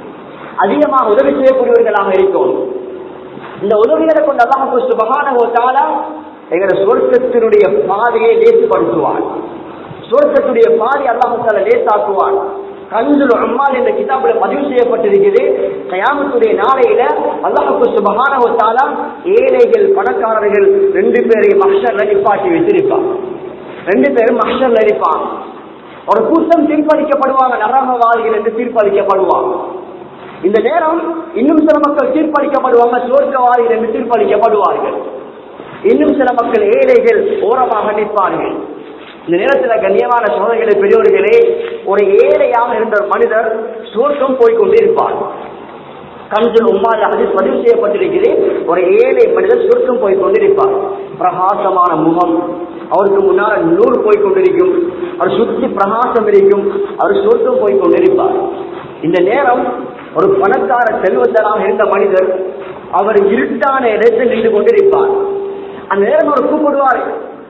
அதிகமாக உதவி செய்யக்கூடியவர்களாக இருக்கணும். இந்த உதவிகளை கொண்டு அல்லாஹ் சுப்ஹானஹு வ தஆலா எங்களை சொர்க்கத்தினுடைய பாதையை லேசுபடுத்துவான். சொர்க்கத்துடைய பாதை அல்லாஹ் தஆலா லேசாக்குவான். கன்சுல் உம்மால் என்ற கிதாபுல பதிவு செய்யப்பட்டிருக்கிறது, கியாமத்துடைய நாளையில அல்லாஹ் சுப்ஹானஹு வ தஆலா ஏழைகள் பணக்காரர்கள் 2 பேரையும் மஹ்ஷர்ல நிப்பாட்டி வைத்திருப்பான். 2 பேரும் மஹ்ஷர்ல இருப்பான். ஒரு கூட்டம் தீர்ப்பளிக்கப்படுவாங்க, நரகவாதிகள் என்று தீர்ப்பளிக்கப்படுவாங்க. இந்த நேரம் இன்னும் சில மக்கள் தீர்ப்பளிக்கப்படுவாங்க, சொர்க்கவாதிகள் என்று தீர்ப்பளிக்கப்படுவார்கள். இன்னும் சில மக்கள் ஏழைகள் ஓரமாக நிற்பார்கள். இந்த நேரத்தில் கண்ணியமான சோதனைகளை, பெரியவர்களே, ஒரு ஏழையாக இருந்த மனிதர் சொர்க்கம் போய்கொண்டிருப்பார். கன்சுல் உம்மால் ஹதீஸ் பதிவு செய்யப்பட்டிருக்கிறது, ஒரு ஏழை மனிதர் சொர்க்கம் போய்கொண்டிருப்பார். பிரகாசமான முகம், அவருக்கு முன்னால் நூறு போய்கொண்டிருக்கும், அவர் சுற்றி பிரகாசம் இருக்கும், அவர் சொர்க்கம் போய்கொண்டிருப்பார். இந்த நேரம் ஒரு பணக்கார செல்வந்தராக இருந்த மனிதர் அவர் இருட்டான இடத்தில் நின்று கொண்டிருப்பார். அந்த நேரம் அவர் கூப்பிடுவார்,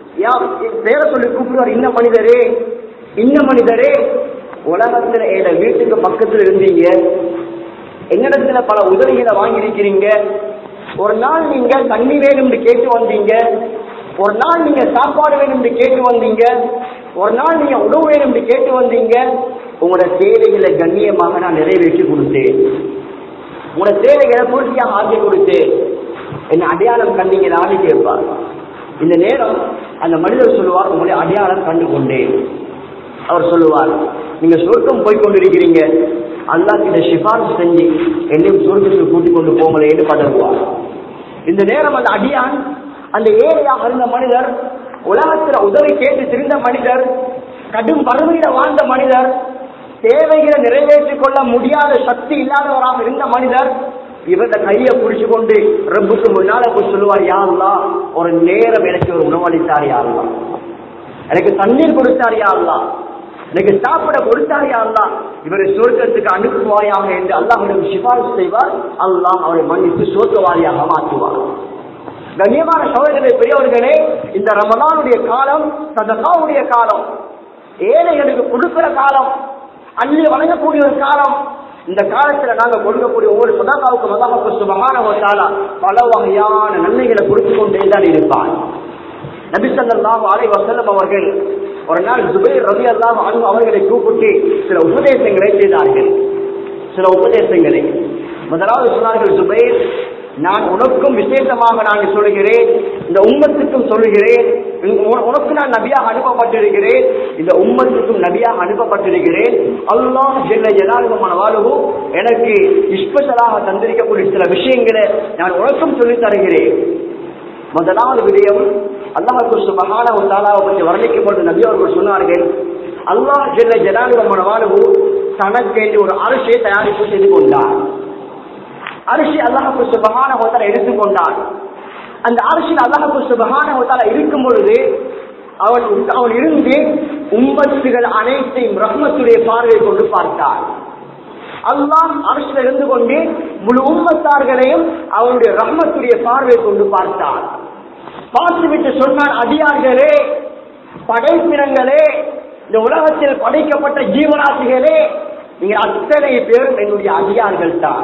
பேரை சொல்லி கூப்பிடுவார், இன்ன மனிதரே, இன்ன மனிதரே, உலகத்துல என் வீட்டுக்கு பக்கத்துல இருந்தீங்க, என்னிடத்துல பல உதவிகளை வாங்கியிருக்கிறீங்க, ஒரு நாள் நீங்க தண்ணி வேணும்னு கேட்டு வந்தீங்க, ஒரு நாள் நீங்க சாப்பாடு வேணும்னு கேட்டு வந்தீங்க, ஒரு நாள் நீங்க உணவு வேணும்னு கேட்டு வந்தீங்க, உங்களோட தேவைகளை கண்ணியமாக நான் நிறைவேற்றி கொடுத்தேன், உங்களோட தேவைகளை பூர்த்தியாக ஆக்கி கொடுத்தேன், என்ன அடையாளம் கண்டீங்களான்னு கேட்பார். இந்த நேரம் அந்த மனிதர் சொல்லுவார், உங்களுடைய அடையாளம் கண்டு கொண்டேன். அவர் சொல்லுவார், நீங்க சொர்க்கம் போய் கொண்டிருக்கிறீங்க, அல்லாஹ் கிட்ட சிபாரிசு செஞ்சு என்னையும் சொர்க்கத்துக்கு கூட்டிக் கொண்டு போங்களே என்று பதறுவார். இந்த நேரம் அந்த அடியான், அந்த ஏழையாக இருந்த மனிதர், உலகத்தில் உதவி கேட்டு திரிந்த மனிதர், கடும் வறுமையில வாழ்ந்த மனிதர், தேவைகளை நிறைவேற்றிக் கொள்ள முடியாத சக்தி இல்லாதவராக இருந்த மனிதர், இவர கையை பிடிச்சு கொண்டு ரப்புக்கு முன்னால போய் சொல்லுவார், யா அல்லாஹ், ஒரு நேரம் எனக்கு ஒரு உணவளித்தார், யா அல்லாஹ், எனக்கு தண்ணீர் கொடுத்தார், யா அல்லாஹ், எனக்கு சாப்பிட கொடுத்தார், யா அல்லாஹ், இவரை சொர்க்கத்துக்கு அனுப்புவாயாக என்று அல்லாஹ்விடம் சிபாரிசு செய்வார். அல்லாஹ் அவரை மன்னித்து சொர்க்கவாதியாக மாற்றுவார். கண்ணியமான சகோதரர்களே, பெரியவர்களே, இந்த ரமலானுடைய காலம் சதகாவுடைய காலம், ஏழைகளுக்கு கொடுக்கிற காலம், அள்ளி வழங்கக்கூடிய ஒரு காலம். இந்த காலத்துல நாங்க கொடுக்கக்கூடிய ஒவ்வொரு சதகாவுக்கும் அல்லாஹ் சுப்ஹானஹு வ தஆலா பல வகையான நன்மைகளை கொடுத்து கொண்டே தான் இருப்பார். நபி ஸல்லல்லாஹு அலைஹி வஸல்லம் அவர்கள் ஒரு நாள் ஜுபைர் ரலியல்லாஹு அன்ஹு அவர்களை கூப்பிட்டு சில உபதேசங்களை செய்தார்கள். சில உபதேசங்களை முதலாவது சொன்னார்கள், ஜுபைர், நான் உனக்கும் விசேஷமாக நான் சொல்லுகிறேன், இந்த உம்மத்துக்கும் சொல்லுகிறேன், உனக்கு நான் நபியாக அனுப்பப்பட்டிருக்கிறேன், இந்த உம்மத்துக்கும் நபியாக அனுப்பப்பட்டிருக்கிறேன். அல்லாஹ் ஜல்ல ஜலாலுஹு எனக்கு ஸ்பெஷலாக தந்திருக்கக்கூடிய சில விஷயங்களை நான் உனக்கும் சொல்லித் தருகிறேன். முதலாவது விடயம், அல்லாஹ் சுப்ஹானஹு வ தஆலாவை பற்றி வர்ணிக்கப்பட்ட நபி அவர்கள் சொன்னார்கள், அல்லாஹ் ஜல்ல ஜலாலுஹு தனக்கு ஒரு அரிசியை தயாரிப்பு செய்து கொண்டார். அரிசி அல்லாஹ் சுப்ஹானஹு வ தஆலா எடுத்துக்கொண்டார். அந்த அரிசியில் அல்லாஹ் சுப்ஹானஹு வ தஆலா இருக்கும் பொழுது அவன் இருந்து உம்மத்துகள் அனைத்தையும் ரஹ்மத்துடைய பார்வை கொண்டு பார்த்தார். அல்லாஹ் அரிசியில் இருந்து கொண்டு முழு உம்மத்தார்களையும் அவனுடைய ரஹ்மத்துடைய பார்வை கொண்டு பார்த்தார். பார்த்துவிட்டு சொன்னான், அடியார்களே, படைப்பினங்களே, இந்த உலகத்தில் படைக்கப்பட்ட ஜீவராசிகளே, நீங்கள் அத்தனை பேரும் என்னுடைய அடியார்கள் தான்.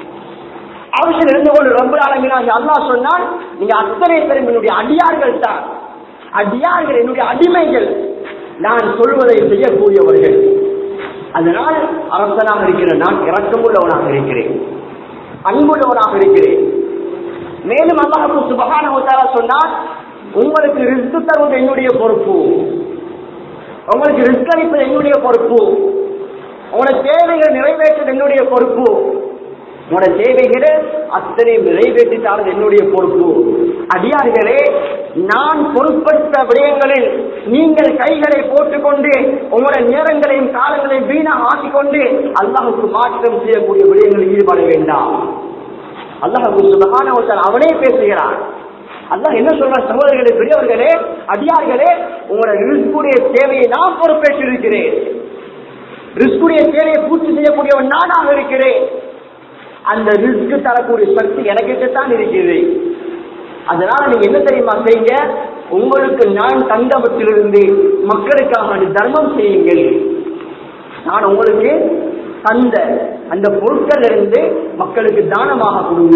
அவசியம் இருந்து கொண்டு ரப்பல் ஆலமீன் அல்லாஹ் சொன்னான், நீங்க அத்தனை பேரும் என்னுடைய அடியார்கள் தான். அடியார்கள் என்னுடைய அடிமைகள், நான் சொல்வதை செய்யக்கூடியவர்கள். அதனால் அரசனாக இருக்கிற நான் இரக்கமுள்ளவனாக இருக்கிறேன், அன்புள்ளவனாக இருக்கிறேன். மேலும் அல்லாஹ் சுப்ஹானஹு வ தஆலா சொன்னார், உங்களுக்கு ரிஸ்க் தருவது என்னுடைய பொறுப்பு, உங்களுக்கு ரிஸ்க் அளிப்பது என்னுடைய பொறுப்பு, உங்களுடைய தேவைகளை நிறைவேற்றது என்னுடைய பொறுப்பு, உங்களுடைய தேவைகளை அத்தனை நிறைவேற்றித்தாரது என்னுடைய பொறுப்பு. அடியார்களே, நான் பொறுப்பற்ற விடயங்களில் நீங்கள் கைகளை போட்டுக்கொண்டு உங்களுடைய நேரங்களையும் காலங்களையும் வீணாக ஆக்கிக்கொண்டு அல்லாஹுக்கு மாற்றம் செய்யக்கூடிய விடயங்களில் ஈடுபட வேண்டாம். அல்லாஹ் சுப்ஹானஹு வ தஆலா அவனே பேசுகிறான். அல்லாஹ் என்ன சொல்றான், சகோதரர்களே, பெரியவர்களே, அடியார்களே, உங்களுடைய ரிஸ்குடைய தேவையை நான் பொறுப்பேற்றிருக்கிறேன். ரிஸ்குடைய தேவையை பூர்த்தி செய்யக்கூடியவன் நானாக இருக்கிறேன். அந்த ரிஸ்க் தரக்கூடிய சக்தி எனக்கிட்டத்தான் இருக்கிறது. அதனால நீங்க என்ன தெரியுமா செய்யுங்க, உங்களுக்கு நான் தந்தவற்றிலிருந்து மக்களுக்காக தர்மம் செய்யுங்கள். நான் உங்களுக்கு தந்த அந்த பொருட்கள் இருந்து மக்களுக்கு தானமாக கொடுங்க,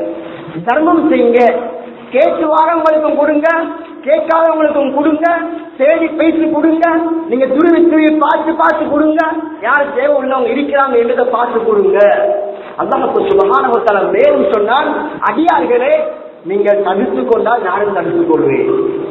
தர்மம் செய்யுங்க. கேட்டு வாரவங்களுக்கும் கொடுங்க, கேட்காதவங்களுக்கும் கொடுங்க, தேடி பேசி கொடுங்க, நீங்க துருவி துருவி பார்த்து கொடுங்க, யார் தேவை உள்ளவங்க இருக்கிறாங்க என்றதை பார்த்து கொடுங்க. அல்லாஹ் சுப்ஹானஹு வ தஆலா மேலும் சொன்னால், அடியார்களே, நீங்கள் தடுத்துக் கொண்டால் நானும் தடுத்துக் கொள்வேன்.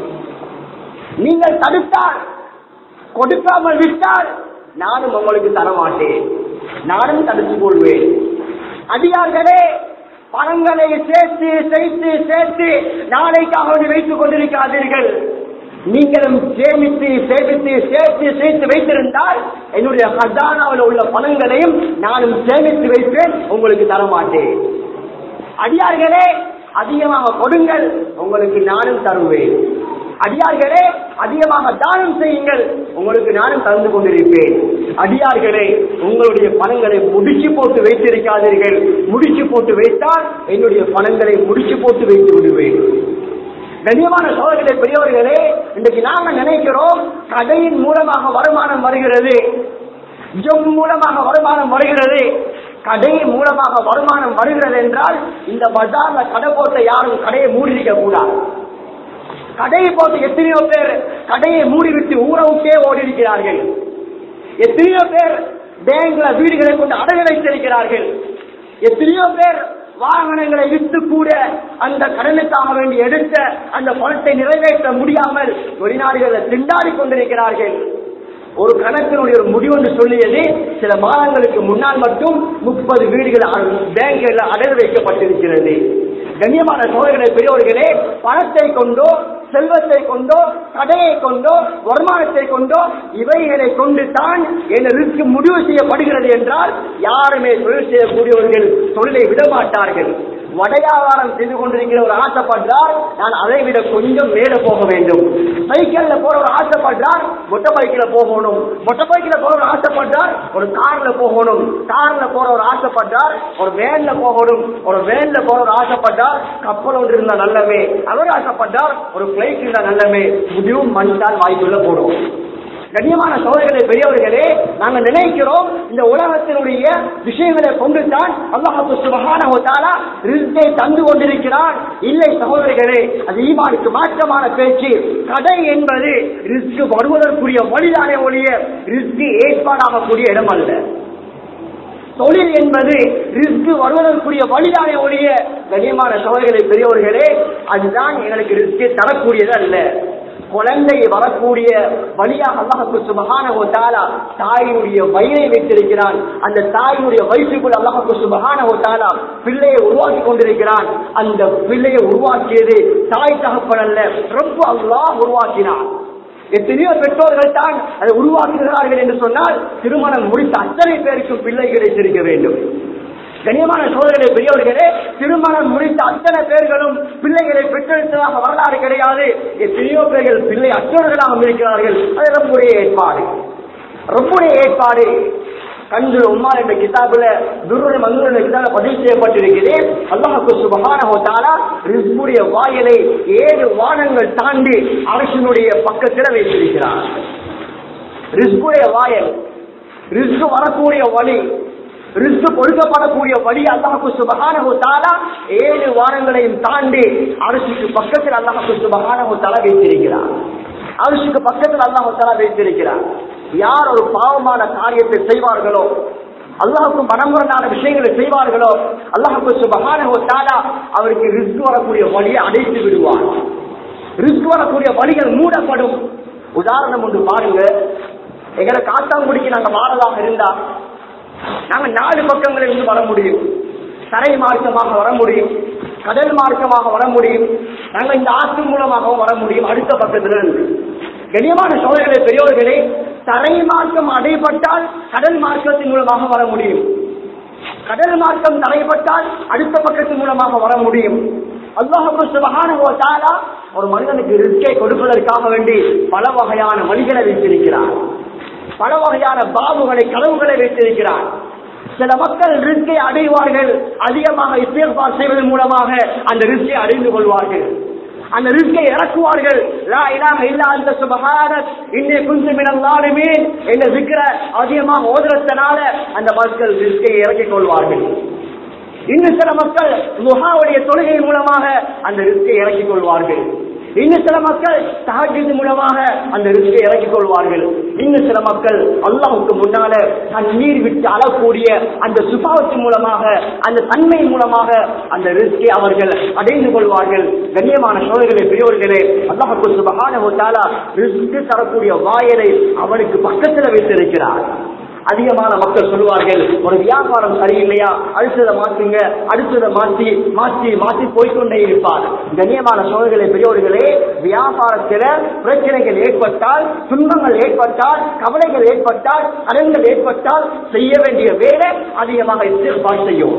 நீங்கள் தடுத்தால், கொடுக்காமல் விட்டால் நானும் உங்களுக்கு தரமாட்டேன், நானும் தடுத்துக் கொள்வேன். அடியார்களே, பணங்களை சேர்த்து சேர்த்து சேர்த்து நாளைக்காக வைத்துக் கொண்டிருக்காதீர்கள். நீங்களும் சேமித்து சேமித்து சேர்த்து சேர்த்து வைத்திருந்தால் என்னுடைய கஜானாவில் உள்ள பணங்களையும் நானும் சேமித்து வைப்பேன், உங்களுக்கு தரமாட்டேன். அடியார்களே, அதிகமாக கொடுங்கள், உங்களுக்கு நானும் தருவேன். அடியார்களே, அதிகமாக தானம் செய்யுங்கள், உங்களுக்கு நானும் தந்து கொண்டிருப்பேன். அடியார்களே, உங்களுடைய பணங்களை முடிச்சு போட்டு வைத்திருக்காதீர்கள். முடிச்சு போட்டு வைத்தால் என்னுடைய பணங்களை முடிச்சு போட்டு வைத்து விடுவேன். கண்ணியமான சகோதரர்களே, பெரியவர்களே, இன்றைக்கு நாங்கள் நினைக்கிறோம் கடையின் மூலமாக வருமானம் வருகிறது, ஜம் மூலமாக வருமானம் வருகிறது. கடையின் மூலமாக வருமானம் வருகிறது என்றால் இந்த பஜார்ல கடை போட்ட யாரும் கடையை மூடிக்க கூடாது. கடையை போட்டு எத்தனையோ பேர் கடையை மூடிவிட்டு ஊரவுக்கே ஓடி இருக்கிறார்கள். எத்தனையோ பேர் பேங்க்ல வீடுகளை கொண்டு அடகு வைத்திருக்கிறார்கள். எத்தனையோ பேர் வாகனங்களை விட்டு கூட அந்த கடனுக்காக வேண்டி எடுத்த அந்த பணத்தை நிறைவேற்ற முடியாமல் வெளிநாடுகளில் திண்டாடி கொண்டிருக்கிறார்கள். ஒரு கணக்கினுடைய ஒரு முடிவு என்று சொல்லியது சில மாதங்களுக்கு முன்னால் மட்டும் 30 வீடுகள் பேங்கில் அடகு வைக்கப்பட்டிருக்கிறது. கண்ணியமான சோழர்களே, பெரியவர்களே, பணத்தை கொண்டோ செல்வத்தை கொண்டோ கடையை கொண்டோ வருமானத்தை கொண்டோ இவைகளை கொண்டு தான் எனக்கு முடிவு செய்யப்படுகிறது என்றால் யாருமே தொழில் செய்யக்கூடியவர்கள் தொழிலை விடமாட்டார்கள். வடையாவாரம் செய்து கொண்டிருக்கிற ஒரு ஆசைப்படுறார், நான் அதை விட கொஞ்சம் மேல போக வேண்டும். சைக்கிள்ல போற ஒரு ஆசைப்படுறார், மொட்டை பைக்கில போகணும். மொட்டை பைக்கில போற ஒரு ஆசைப்படுறார், ஒரு கார்ல போகணும். கார்ல போற ஒரு ஆசைப்படுறார், ஒரு வேன்ல போகணும். ஒரு வேன்ல போற ஒரு ஆசைப்படுறார், கப்பல் ஒன்று இருந்தா நல்லமே. அவர் ஆசைப்படுறார், ஒரு பிளைட் இருந்தா நல்லமே. முடிவும் மண்தான் வாய்ப்புள்ள போடும். கண்ணியமான சகோதரர்களே, பெரியவர்களே, நாங்கள் நினைக்கிறோம் இந்த உலகத்தினுடைய விஷயங்களை கொண்டுதான் அல்லாஹ் சுப்ஹானஹு வ தஆலா ரிஸ்கை தந்து கொண்டிருக்கிறான். இல்லை சகோதரர்களே, அது ஈமானுக்கு மாற்றமான பேச்சு. கடை என்பது ரிஸ்க் வருவதற்குரிய வழிதானே ஒழிய ரிஸ்க் ஏற்பாடாகக்கூடிய இடம் அல்ல. தொழில் என்பது ரிஸ்க் வருவதற்குரிய வழிதானே ஒழிய, கண்ணியமான சகோதரர்களே, பெரியவர்களே, அதுதான் எங்களுக்கு ரிஸ்கை தரக்கூடியது அல்ல. குழந்தை வரக்கூடிய வழியாக அல்லாஹ் சுப்ஹானஹு வ தஆலா தாயினுடைய வயிறை வைத்திருக்கிறான். அந்த தாயினுடைய வயிற்றுக்குள் அல்லாஹ் சுப்ஹானஹு வ தஆலா பிள்ளையை உருவாக்கி கொண்டிருக்கிறான். அந்த பிள்ளையை உருவாக்கியது தாய் தகப்பன் அல்ல, ரப்பு அல்லாஹ் உருவாக்கினான். எத்தனையோ பெற்றோர்கள் தான் அதை உருவாக்குகிறார்கள் என்று சொன்னால் திருமணம் முடித்த அத்தனை பேருக்கும் பிள்ளை கிடைத்திருக்க வேண்டும். கண்ணியமான சோதரர்களே, பெரியவர்களே, திருமணம் முடித்த அத்தனை பேர்களும் பிள்ளைகளை பெற்றெடுத்ததாக வரலாறு கிடையாது. எத்தனையோ பேர்கள் பிள்ளை அற்றவர்களாக இருக்கிறார்கள். அது ரப்புடைய ஏற்பாடு. ரப்புடைய ஏற்பாடு. கண்டு உம்மா என்ற கிதாபுல துர்ரு மன்சூர் என்ற கிதாபுல பதிவு செய்யப்பட்டிருக்கிறது. அல்லாஹ் சுப்ஹானஹு வ தஆலா ரிஸ்குடைய வாயிலை 7 வானங்கள் தாண்டி அரசினுடைய பக்கத்தில் வைத்திருக்கிறார். ரிஸ்குடைய வாயல், ரிஸ்க் வரக்கூடிய வழி, ரிஸ்க் கொடுக்கப்படக்கூடிய வழி அல்லாஹ் சுப்ஹானஹு வ தஆலா 7 வானங்களையும் தாண்டி அரசுக்கு பக்கத்தில் அல்லாஹ் சுப்ஹானஹு வ தஆலா வைத்திருக்கிறார். அரசுக்கு பக்கத்தில் அல்லாஹ் தஆலா வைத்திருக்கிறார். யார் ஒரு பாவமான காரியத்தை செய்வார்களோ, அல்லாஹ்வுக்கு மனமுரணான விஷயங்களை செய்வார்களோ, அல்லாஹ் சுப்ஹானஹு வ தஆலா அவருக்கு ரிஸ்க் வரக்கூடிய வழியை அடைத்து விடுவார். ரிஸ்க் வரக்கூடிய வழிகள் மூடப்படும். உதாரணம் ஒன்று பாருங்க. எங்களை காத்தாங்குடிக்கு நாங்கள் மாறதாக இருந்தா நாங்க 4 பக்கங்களில் இருந்து வர முடியும். தரை மார்க்கமாக வர முடியும், கடல் மார்க்கமாக வர முடியும், நாங்கள் இந்த ஆற்று மூலமாகவும் வர முடியும். அடுத்த பக்கத்துல இருந்து கண்ணியமான சோதனைகளை, பெரியோர்களே, தரை மார்க்கம் அடைபட்டால் கடல் மார்க்கத்தின் மூலமாக வர முடியும். கடல் மார்க்கம் தடைப்பட்டால் அடுத்த பக்கத்தின் மூலமாக வர முடியும். அல்லாஹ் சுப்ஹானஹு வ தஆலா ஒரு மனிதனுக்கு ரிஸ்கை கொடுப்பதற்காக வேண்டி பல வகையான வழிகளை வைத்திருக்கிறார். பல வகையான பாபுகளை, கதவுகளை வைத்திருக்கிறார். சில மக்கள் ரிஸ்கை அடைவார்கள், அதிகமாக இஸ்திக்ஃபார் செய்வதன் மூலமாக அந்த ரிஸ்கை அடைந்து கொள்வார்கள். அந்த ரிஸ்கை இறக்குவார்கள். லா இலாஹ இல்லா அன்த சுப்ஹானக் இன்னி குன்து மினல் ஸாலிமீன் என்ற zikr அதிகமாக ஓதுறதனால அந்த மக்கள் ரிஸ்கை இறக்கிக் கொள்வார்கள். இன்னும் சில மக்கள் லுஹாவுடைய தொழுகை மூலமாக அந்த ரிஸ்கை இறக்கிக் கொள்வார்கள். இன்னும் சில மக்கள் தஹஜ்ஜுத் மூலமாக அந்த ரிஸ்கை இறக்கிக் கொள்வார்கள். இன்னும் சில மக்கள் அல்லாஹ்வுக்கு முன்னால தண்ணீர் விட்டு அழக்கூடிய அந்த சுபாவத்தின் மூலமாக, அந்த தன்மை மூலமாக அந்த ரிஸ்கை அவர்கள் அடைந்து கொள்வார்கள். கண்ணியமான சோதனைகளே, பெரியோர்களே, அல்லாஹ் சுப்ஹானஹு வ தஆலா ரிஸ்க் தரக்கூடிய வாயிலை அவனுக்கு பக்கத்தில் வைத்திருக்கிறார். அதிகமான மக்கள் சொல்லுவார்கள், ஒரு வியாபாரம் சரியில்லையா, அடுத்ததை மாற்றுங்க, அடுத்ததை மாற்றி மாற்றி மாற்றி போய்கொண்டே இருப்பார். கண்ணியமான சோதனைகளை, பெரியோர்களே, வியாபாரத்தில் பிரச்சனைகள் ஏற்பட்டால், துன்பங்கள் ஏற்பட்டால், கவலைகள் ஏற்பட்டால், கடன்கள் ஏற்பட்டால் செய்ய வேண்டிய வேலை அதிகமாக இஸ்திக்ஃபார் செய்யும்,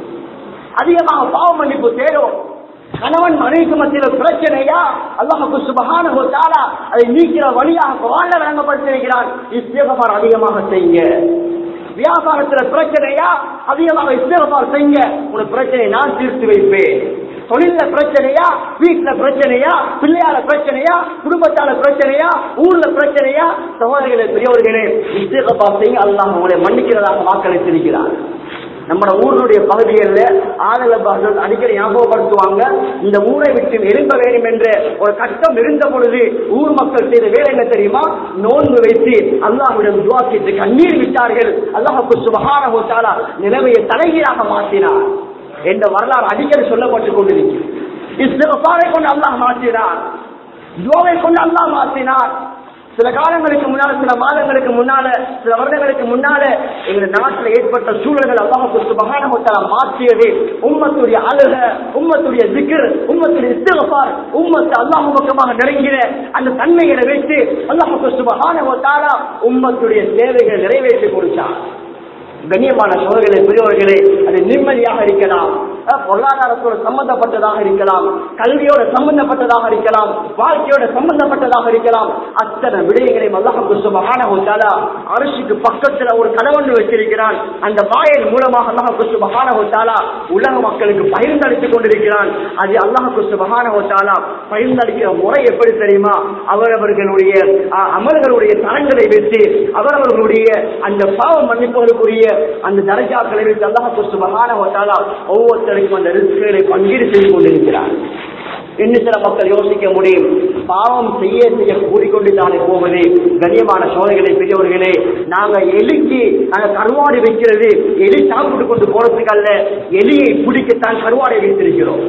அதிகமாக பாவ மன்னிப்பு தேடும். கணவன் மனைவிக்கு மத்தியில் பிரச்சனையா, அல்லாஹ் சுப்ஹானஹு வ தஆலா அதை நீக்கிற வழியாக குர்ஆன்ல வழங்கப்பட்டிருக்கிறான். இஸ்திக்ஃபார் அதிகமாக செய்யுங்க. வியாபாரத்தில் பிரச்சனையா, அதிகமாக இஸ்திக்ஃபார் செய்யுங்க. உங்க பிரச்சனையை நான் தீர்த்து வைப்பேன். தொழில பிரச்சனையா, வீட்டுல பிரச்சனையா, பிள்ளையால பிரச்சனையா, குடும்பத்தால பிரச்சனையா, ஊர்ல பிரச்சனையா, சகோதரர்களே, பெரியவர்களே, இஸ்திக்ஃபார் செய்யுங்க. அல்லாஹ் உங்களை மன்னிக்கிறதாக வாக்களித்திருக்கிறார். நம்ம ஊருடைய பகுதிகளில் ஆதரவு அடிக்கடி ஞாபகப்படுத்துவாங்க, இந்த ஊரை விட்டு எழும்ப வேண்டும் என்ற ஒரு கட்டம் இருந்த பொழுது ஊர் மக்கள் செய்த வேலை என்ன தெரியுமா? நோன்பு வைத்து அல்லாஹ்விடம் துஆ செய்து கண்ணீர் விட்டார்கள். அல்லாஹ் சுப்ஹானஹு வ தஆலா நிலைமையை தலைகீழாக மாற்றினார். என்ற வரலாறு அடிக்கடி சொல்லப்பட்டுக் கொண்டிருக்கிறது. இஸ்திக்ஃபாரை கொண்டு அல்லாஹ் மாற்றினார், துஆவை கொண்டு அல்லாஹ் மாற்றினார். சில காலங்களுக்கு முன்னால, சில மாதங்களுக்கு முன்னால, சில வருடங்களுக்கு முன்னால எங்க நாட்டில் ஏற்பட்ட சூழல்கள் அல்லாஹ் சுப்ஹானஹு வ தஆலா மாற்றியது. உம்மத்துடைய அழுக, உம்மத்துடைய திக்ர், உம்மத்துடைய இஸ்திக்ஃபார், உம்மத்து அல்லாஹ் பக்கமாக நெருங்கிற அந்த தன்மைகளை வைத்து அல்லாஹ் சுப்ஹானஹு வ தஆலா உம்மத்துடைய தேவைகளை நிறைவேற்றி கொடுத்தார். கண்ணியமான சோழர்களே, பெரியவர்களே, அது நிம்மதியாக இருக்கலாம், பொருளாதாரத்தோடு சம்பந்தப்பட்டதாக இருக்கலாம், கல்வியோட சம்பந்தப்பட்டதாக இருக்கலாம், வாழ்க்கையோட சம்பந்தப்பட்டதாக இருக்கலாம். அத்தனை விடயங்களையும் அல்லாஹ் சுப்ஹானஹு வ தஆலா அர்ஷுக்கு பக்கத்துல ஒரு கதவொன்று வச்சிருக்கிறான். அந்த வாயில் மூலமாக அல்லாஹ் சுப்ஹானஹு வ தஆலா உலக மக்களுக்கு பகிர்ந்தளித்துக் கொண்டிருக்கிறான். அது அல்லாஹ் சுப்ஹானஹு வ தஆலா பகிர்ந்தளிக்கிற முறை எப்படி தெரியுமா? அவரவர்களுடைய அமல்களுடைய தரங்களை வைத்து, அவரவர்களுடைய அந்த பாவம் மன்னிப்புகளுக்குரிய அந்த தரஜாக்களை வைத்து அல்லாஹ் சுப்ஹானஹு வ தஆலா ஒவ்வொருத்தருக்கும் அந்த ரிஸ்குகளை பங்கீடு செய்து கொண்டிருக்கிறார். இன்னும் சில மக்கள் யோசிக்க முடியும், பாவம் செய்ய செய்ய கூடிக்கொண்டுதானே போவது. கண்ணியமான சோதனைகளை, பெரியவர்களே, நாங்க எலிக்கு நாங்க கருவாடு வைக்கிறது எலி சாப்பிட்டு கொண்டு போறதுக்கு அல்ல, எலியை பிடிக்கத்தான் கருவாடை வைத்திருக்கிறோம்.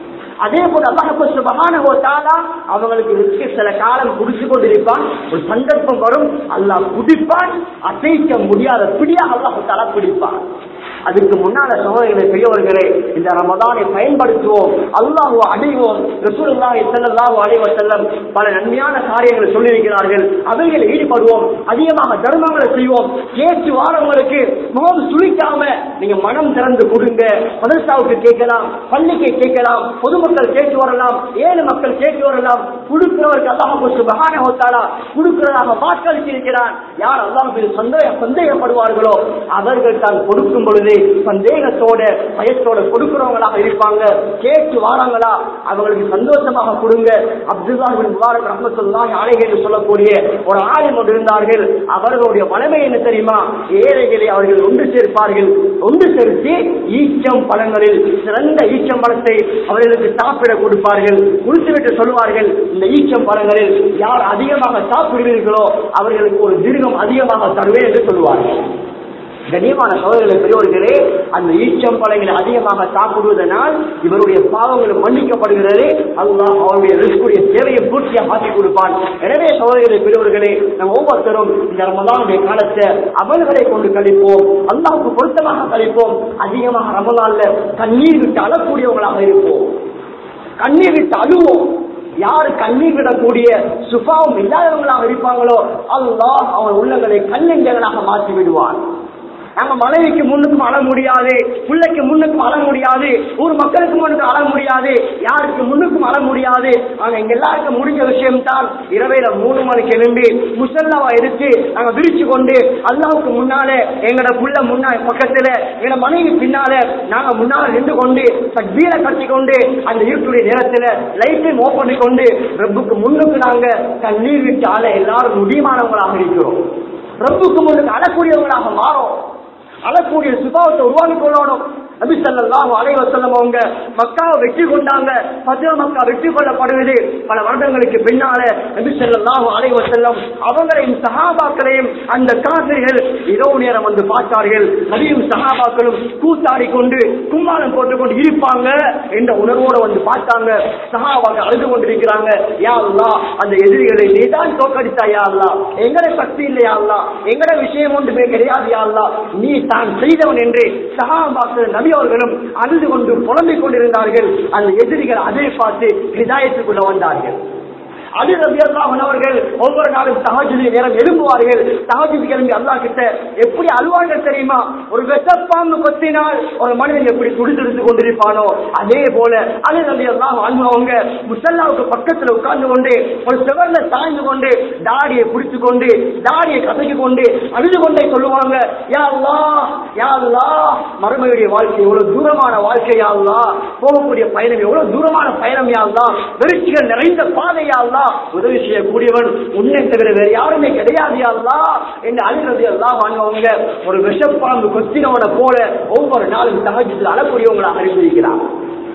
அதே போல அல்லாஹ் சுப்ஹானஹு வ தஆலா அவங்களுக்கு ரிஸ்க் சில காலம் குடிச்சு கொண்டிருப்பான். ஒரு சந்தர்ப்பம் வரும், அல்லாஹ் குடிப்பான், அசைக்க முடியாத பிடியாக அல்லாஹ் தஆலா பிடிப்பான். அதுக்கு முன்னால சகோதரர்களே, பெரியவர்களே, இந்த ரமதானை பயன்படுத்துவோம், அல்லாஹ்வை அடைவோம். ரசூலுல்லாஹி ஸல்லல்லாஹு அலைஹி வஸல்லம் பல நன்மையான காரியங்களை சொல்லியிருக்கிறார்கள். அவைகளை ஈடுபடுவோம், அதிகமாக தர்மங்களை செய்வோம். கேட்டு வாரவங்களுக்கு முகம் சுளிக்காம நீங்க மனம் திறந்து கொடுங்க. மதரசாவுக்கு கேட்கலாம், பள்ளிக்கு கேட்கலாம், பொதுமக்கள் கேட்டு வரலாம், ஏழு மக்கள் கேட்டு வரலாம். கொடுக்கிறவருக்கு அல்லாஹ் சுப்ஹானஹு வ தஆலா கொடுக்கிறதாக வாக்களித்திருக்கிறான். யார் அல்லாஹ்வில் சந்தேகப்படுவார்களோ அவர்கள் தான் கொடுக்கும் பொழுது சந்தேகத்தோட பயத்தோட கொடுக்கிறவங்களாக இருப்பாங்க. கேட்டு வாராங்களா அவங்களுக்கு சந்தோஷமாக கொடுங்க. அப்துல்லாஹ் இப்னு முபாரக் ரஹ்மத்துல்லாஹி அலைஹி என்று சொல்லக்கூடிய ஒரு ஆலிம் ஒன்று இருந்தார்கள். அவர்களுடைய வளமை என்ன தெரியுமா? ஏழைகளை அவர்கள் ஒன்று சேர்ப்பார்கள். ஒன்று சேர்த்து ஈச்சம் பழங்களில் சிறந்த ஈச்சம் பழத்தை அவர்களுக்கு சாப்பிட கொடுப்பார்கள். குடித்துவிட்டு சொல்வார்கள், இந்த ஈச்சம் பழங்களில் யார் அதிகமாக சாப்பிடுவீர்களோ அவர்களுக்கு ஒரு திருகம் அதிகமாக தருவேன் என்று சொல்வார்கள். கண்ணியமான சகோதரர்களே, பெரியவர்களே, அந்த ஈச்சம்பழங்களை அதிகமாக சாப்பிடுவதனால் இவருடைய பாவங்கள் மன்னிக்கப்படுகிறது. அல்லாஹ் அவருடைய ரிஸ்குடைய தேவையை பூர்த்தியாக ஆக்கி கொடுப்பான். எனவே சகோதரர்களே, பெரியவர்களே, நாம் ஒவ்வொருத்தரும் இந்த ரமலானுடைய காலத்தை அமல்களை கொண்டு கழிப்போம், அல்லாஹ்வுக்கு பொருத்தமாக கழிப்போம். அதிகமாக ரமலான்ல கண்ணீர் விட்டு அழக்கூடியவங்களாக இருப்போம், கண்ணீர் விட்டு அழுவோம். யாரு கண்ணீர் விடக்கூடிய சுபாவம் இல்லாதவங்களாக இருப்பாங்களோ அல்லாஹ் அவன் உள்ளங்களை கண்ணெஞ்சங்களாக மாற்றி விடுவான். நாங்க மனைவிக்கு முன்னுக்கும் அழ முடியாது, பிள்ளைக்கு முன்னுக்கும் அழ முடியாது, ஊர் மக்களுக்கு முன்னுக்கும் அழ முடியாது, யாருக்கு முன்னுக்கும் அழ முடியாது. ஆனா எங்க எல்லாருக்கும் முடிஞ்ச விஷயம் தான் இரவையில 3 மணிக்கு எழும்பி முசல்லாவா எடுத்து நாங்க விரிச்சு கொண்டு அல்லாஹ்வுக்கு முன்னாலே எங்கட புள்ள முன்னாள் பக்கத்துல எங்க மனைவி பின்னால நாங்க முன்னால நின்று கொண்டு தக்பீரை கட்டி கொண்டு அந்த இருட்டுடைய நேரத்துல லைட்டையும் ஓபன் பண்ணி கொண்டு ரப்புக்கு முன்னுக்கு நாங்க கண்ணீர் விட்டு அழ எல்லாரும் முடியுமானவங்களாக இருக்கிறோம். ரப்புக்கு முன்னுக்கு அழக்கூடியவங்களாக மாறும், அழக்கூடிய சுபாவத்தை உருவாக்கி கொள்ளணும். நபி ஸல்லல்லாஹு அலைஹி வஸல்லம் அவங்க மக்காவை வெற்றி கொண்டாங்க. ஃபத்வா மக்கா வெற்றி கொள்ளப்படுவது பல வருடங்களுக்கு பின்னால நபி ஸல்லல்லாஹு அலைஹி வஸல்லம் அவங்களையும் சஹாபாக்களையும் அந்த காஃபிர்கள் இரவு நேரம் வந்து பார்த்தார்கள். நபியும் சஹாபாக்களும் கூத்தாடி கொண்டு கும்மாளம் போட்டுக்கொண்டு இருப்பாங்க என்ற உணர்வோடு வந்து பார்த்தாங்க. சஹாபாக்கள் அழுது கொண்டிருக்கிறாங்க. யா அல்லாஹ், அந்த எதிரிகளை நீதான் தோற்கடித்தாய் யா அல்லாஹ், எங்கட சக்தி இல்லையா அல்லாஹ், எங்கட விஷயம் ஒன்றுமே கிடையாது யா அல்லாஹ், நீ தான் செய்தவன் என்று சஹாபாக்கள் நபி அவர்களும் அழுது கொண்டு புலம்பிக் கொண்டிருந்தார்கள். அந்த எதிரிகள் அதை பார்த்து ஹிதாயத்துக்குள்ள வந்தார்கள். அலி ரலியல்லாஹு அன்ஹு அவர்கள் ஒவ்வொரு நாளும் தஹஜ்ஜுத் நேரம் எழும்புவார்கள். தஹஜ்ஜுத் கிளம்பி அல்லாஹ் கிட்ட எப்படி அழுவாங்க தெரியுமா? ஒரு வெசப்பாம்பு கொத்தினால் ஒரு மனிதன் எப்படி துடிதுடித்து கொண்டிருப்பானோ அதே போல அலி ரலியல்லாஹு அன்ஹு அவங்க முஸல்லாவுக்கு பக்கத்துல உட்கார்ந்து கொண்டு ஒரு செவர்ல சாய்ந்து கொண்டு தாடியை பிடித்து கொண்டு தாடியை கசக்கி கொண்டு அழுது கொண்டே சொல்லுவாங்க, யா அல்லாஹ், யா அல்லாஹ், மறுமையுடைய வாழ்க்கை எவ்வளவு தூரமான வாழ்க்கை யா அல்லாஹ், போகக்கூடிய பயணம் எவ்வளவு தூரமான பயணம் யா அல்லாஹ், வெற்றிகள் நிறைந்த பாதை யா அல்லாஹ், உதவி செய்யக்கூடியவன் உன்னை தவிர வேற யாருமே கிடையாது யா அல்லாஹ் என்று அலி ரலியல்லாஹு அன்ஹு அவங்க ஒரு விஷப்பாம்பு கொத்தினவனை போல ஒவ்வொரு நாளும் தஹஜ்ஜுத் அழக்கூடியவங்களாக அறிந்திருக்கிறார்.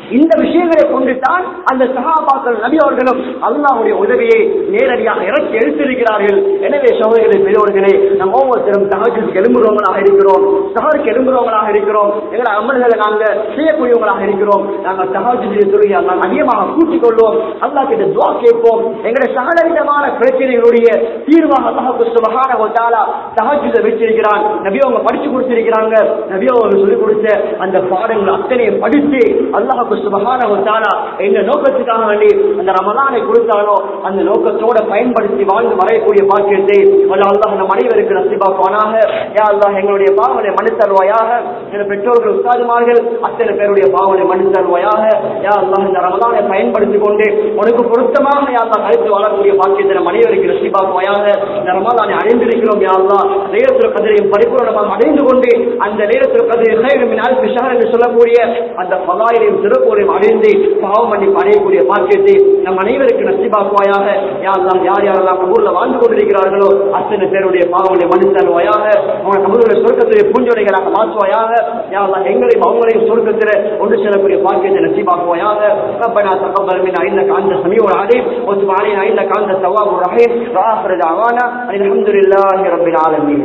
இந்த விஷயங்களை கொண்டுதான் அந்த சஹாபாக்கள் நபி அவர்களும் அல்லாஹ்வுடைய உதவியை நேரடியாக இறக்கி எடுத்திருக்கிறார்கள். எனவே சகோதரர்களே, பெரியோர்களே, நாம் ஒவ்வொருத்தரும் தஹஜ்ஜுக்கு எழும்புறவங்களாக இருக்கிறோம், சஹருக்கு எழும்புறவங்களாக இருக்கிறோம், எங்களை அமல்களை நாங்கள் செய்யக்கூடியவங்களாக இருக்கிறோம். நாங்கள் தஹஜ்ஜுடைய தொழுகையை அல்லாஹ் அதிகமாக கூட்டிக் கொள்வோம், அல்லாஹ் கிட்ட துஆ கேட்போம். எங்களுடைய சகலவிதமான பிரச்சனைகளுடைய தீர்வாக அல்லாஹ் சுப்ஹானஹு வ தஆலா தஹஜ்ஜுதை வச்சிருக்கிறான். நபி அவங்க படிச்சு கொடுத்திருக்கிறாங்க. நபி அவங்க சொல்லிக் கொடுத்த அந்த பாடங்கள் அத்தனை படித்து அல்லாஹ் சுப்ஹானஹு வ தஆலா என்ன நோக்கத்துக்காக வேண்டி அந்த ரமலானை கொடுத்தாலோ அந்த நோக்கத்தோட பயன்படுத்தி வாழ்ந்து வரையக்கூடிய பாக்கியத்தை அல்லாஹ் நம் அனைவருக்கு நசீபாக்குவானாக. யா அல்லாஹ் எங்களுடைய பாவங்களை மன்னித்தருவாயாக. எங்கள் பெற்றோர்கள் உஸ்தாதுமார்கள் அத்தனை பேருடைய பாவங்களை மன்னித்தருவாயாக. யா அல்லாஹ் இந்த ரமலானை பயன்படுத்திக் கொண்டு உனக்கு பொருத்தமாக யா அல்லாஹ் கழித்து வாழக்கூடிய பாக்கியத்தை நம் அனைவருக்கு நசீபாக்குவாயாக. இந்த ரமலானை அடைந்திருக்கிறோம். யா அல்லாஹ் லைலத்துல் கத்ரை பரிபூரணமாக அடைந்து கொண்டு அந்த லைலத்துல் கத்ரை கைரு மின் அல்ஃபி ஷஹர் என்று சொல்லக்கூடிய அந்த ஃபதாயிலையும் சிறப்புகளையும் அடைந்து பாவம் மன்னிப்பு அடையக்கூடிய பாக்கியத்தை நம் அனைவருக்கு நசீபாக்குவாயாக. யா அல்லாஹ் யார் யாரெல்லாம் கபூர்ல வாழ்ந்து கொண்டிருக்கிறார்களோ அத்தனை பேருடைய பாவங்களை மன்னித்தருவாயாக. அவங்க கபூருடைய சொர்க்கத்திலே பூஞ்சோடைகளாக மாற்றுவாயாக. யா அல்லாஹ் எங்களையும் அவங்களையும் சொர்க்கத்திலே ஒன்று செல்லக்கூடிய பாக்கியத்தை நசீபாக்குவாயாக. ربنا تقبل منا انك انت السميع العليم وتب علينا انك انت التواب الرحيم واخر دعوانا الحمد لله رب العالمين.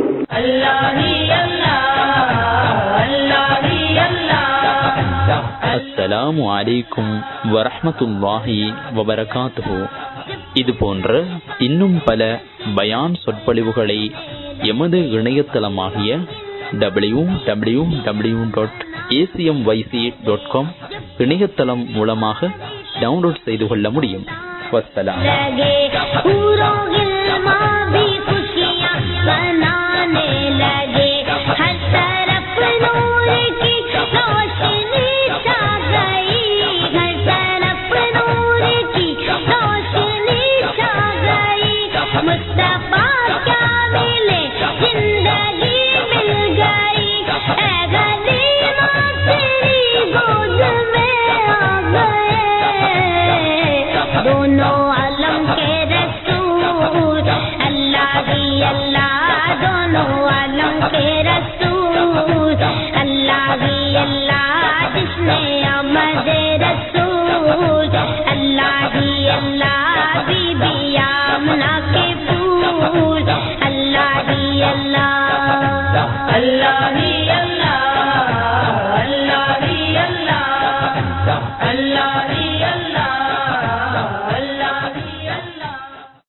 அஸ்ஸலாமு அலைக்கும் வரஹ்மத்துல்லாஹி வபரகாத்துஹு. இது போன்ற இன்னும் பல பயான் சொற்பொழிவுகளை எமது இணையதளமாகிய www.acmyc.com இணையதளம் மூலமாக டவுன்லோட் செய்து கொள்ள முடியும். வஸ்ஸலாம்.